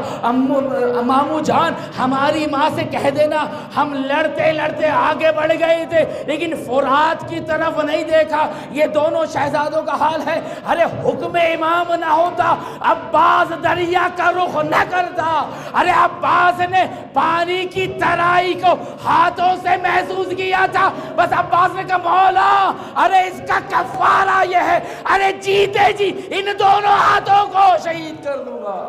امامو جان ہماری ماں سے کہہ دینا ہم لڑتے لڑتے آگے بڑھ گئے تھے لیکن فرات کی طرف نہیں دیکھا. یہ دونوں شہزادوں کا حال ہے. ارے حکم امام نہ ہوتا عباس دریا کا رخ نہ کرتا. ارے عباس نے پانی کی ترائی کو ہاتھوں سے محسوس کیا تھا. بس عباس نے کہا مولا ارے اس کا کفارہ یہ ہے, ارے جیتے جی ان دونوں ہاتھوں کو شہید کر دوں گا.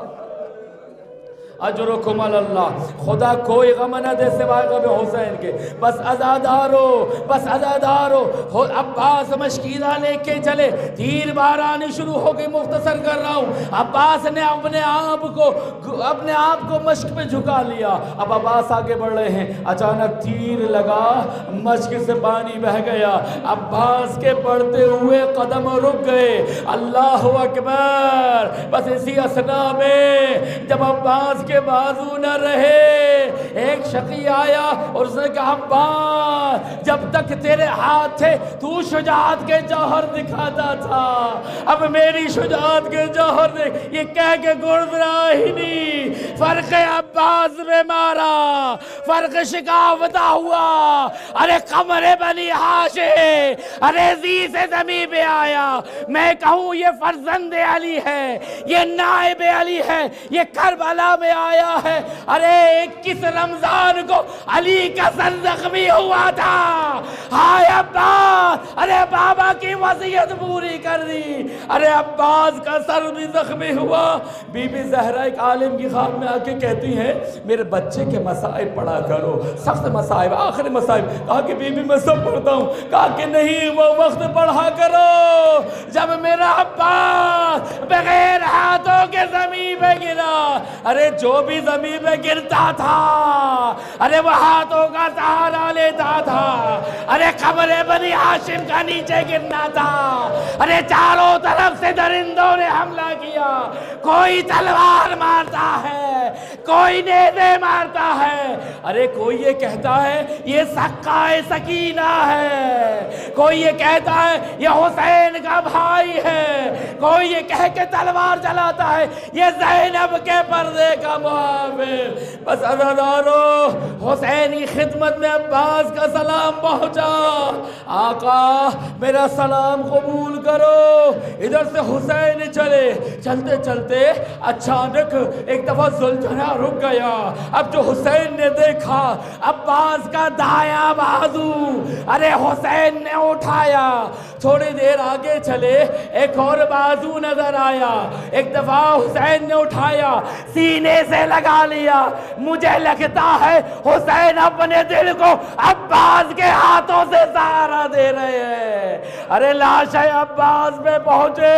اجرکم اللہ. خدا کوئی غم نہ دے سوائے غم حسین کے. بس عزادارو بس عزادارو. عباس مشکیزہ لے کے چلے, تیر بارانی شروع ہو گئی. مختصر کر رہا ہوں. عباس نے اپنے آپ کو اپنے آپ کو مشک پہ جھکا لیا. اب عباس آگے بڑھ رہے ہیں, اچانک تیر لگا, مشک سے پانی بہ گیا. عباس کے بڑھتے ہوئے قدم رک گئے. اللہ اکبر. بس اسی اثناء میں جب عباس کے بازو نہ رہے ایک شقی آیا اور اس نے کہا عباس جب تک تیرے ہاتھ تھے تو شجاعت کے جوہر دکھاتا تھا, اب میری شجاعت کے جوہر دیکھ. یہ کہہ کے گردرا ہی نہیں, فرق عباس میں مارا, فرق شکافتہ ہوا. ارے قمر بنی ہاشم, ارے زی سے زمین پہ آیا. میں کہوں یہ فرزند علی ہے, یہ نائب علی ہے, یہ کربلا میں آیا ہے، ارے اکیس رمضان کو علی کا سر زخمی ہوا تھا، ہائے عباس، ارے بابا کی وصیت پوری کر دی، ارے عباس کا سر بھی زخمی ہوا۔ بی بی زہرا ایک عالم کی خواب میں آ کے کہتی ہیں میرے بچے کے مسائب پڑھا کرو، سخت مسائب، آخری مسائب۔ کہا کہ بی بی میں سب پڑھتا ہوں۔ کہا کہ نہیں، وہ وقت پڑھا کرو جب میرا عباس بغیر ہاتھوں کے زمین پہ گرا۔ ارے جو بھی زمین پہ گرتا تھا ارے وہ ہاتھوں کا سہارا لیتا تھا، ارے قبر بنی ہاشم کا نیچے گرنا تھا، ارے چاروں طرف سے درندوں نے حملہ کیا، کوئی تلوار مارتا ہے، کوئی نیزے مارتا ہے، ارے کوئی یہ کہتا ہے یہ سقائے سکینہ ہے، کوئی یہ کہتا ہے یہ حسین کا بھائی ہے، کوئی یہ کہہ کے تلوار چلاتا ہے یہ زینب کے پردے کا محافظ۔ بس عزادارو، حسین کی خدمت میں عباس کا سلام پہنچا، آقا میرا سلام قبول کرو۔ ادھر سے حسین چلے، چلتے چلتے اچانک ایک دفعہ زلجھنا رک گیا۔ اب جو حسین نے دیکھا عباس کا دایاں بازو ارے حسین نے اٹھایا، تھوڑی دیر آگے چلے ایک اور بازو نظر آیا، ایک دفعہ حسین نے اٹھایا، سینے سے لگا لیا۔ مجھے لگتا ہے حسین اپنے دل کو عباس کے ہاتھوں سے سہارا دے رہے ہیں۔ ارے لاش عباس پہ پہنچے،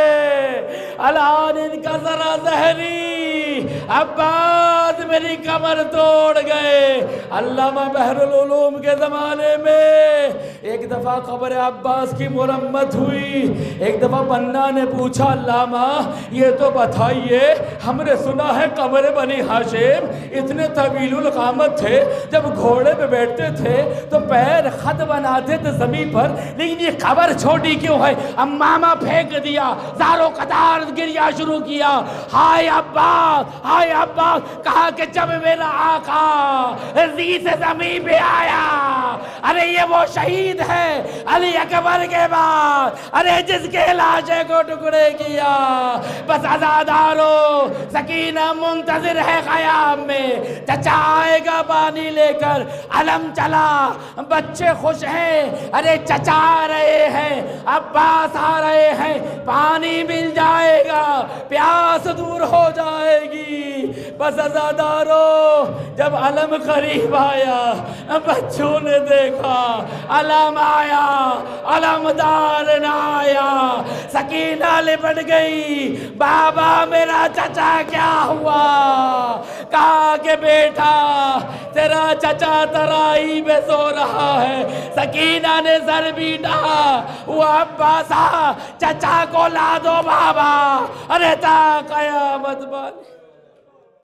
الان ان کا ذرا زہری، عباس میری کمر توڑ گئے۔ علامہ بحر العلوم کے زمانے میں ایک دفعہ قبر عباس کی مرمت ہوئی، ایک دفعہ بنا نے پوچھا علامہ یہ تو بتائیے، ہم نے سنا ہے قبر بنی ہاشم اتنے طویل القامت تھے، جب گھوڑے پہ بیٹھتے تھے تو پیر خط بناتے تھے زمین پر، لیکن یہ قبر چھوٹی کیوں ہے؟ امامہ پھینک دیا، زارو قطار گریا شروع کیا، ہائے عباس، ہائے عباس۔ کہا کہ جب میرا آقا زی سے زمین پہ آیا، ارے یہ وہ شہید ہے علی اکبر کے بعد، ارے جس کے لاشے کو ٹکڑے کیا۔ بس عزادارو، سکینہ منتظر ہے خیام میں، چچا آئے گا پانی لے کر، علم چلا، بچے خوش ہیں، ارے چچا آ رہے ہیں، عباس آ رہے ہیں، پانی مل جائے گا، پیاس دور ہو جائے گی۔ بس عزادارو، جب علم قریب آیا، بچوں نے دیکھا علم آیا، علمدار نہ آیا، سکینہ لپٹ گئی، بابا میرا چچا کیا ہوا؟ کہا کہ بیٹا تیرا چچا ترائی میں سو رہا ہے۔ سکینہ نے سر پیٹا، وہ عباسا چچا کو لا دو بابا، ارے تا قیامت بانی۔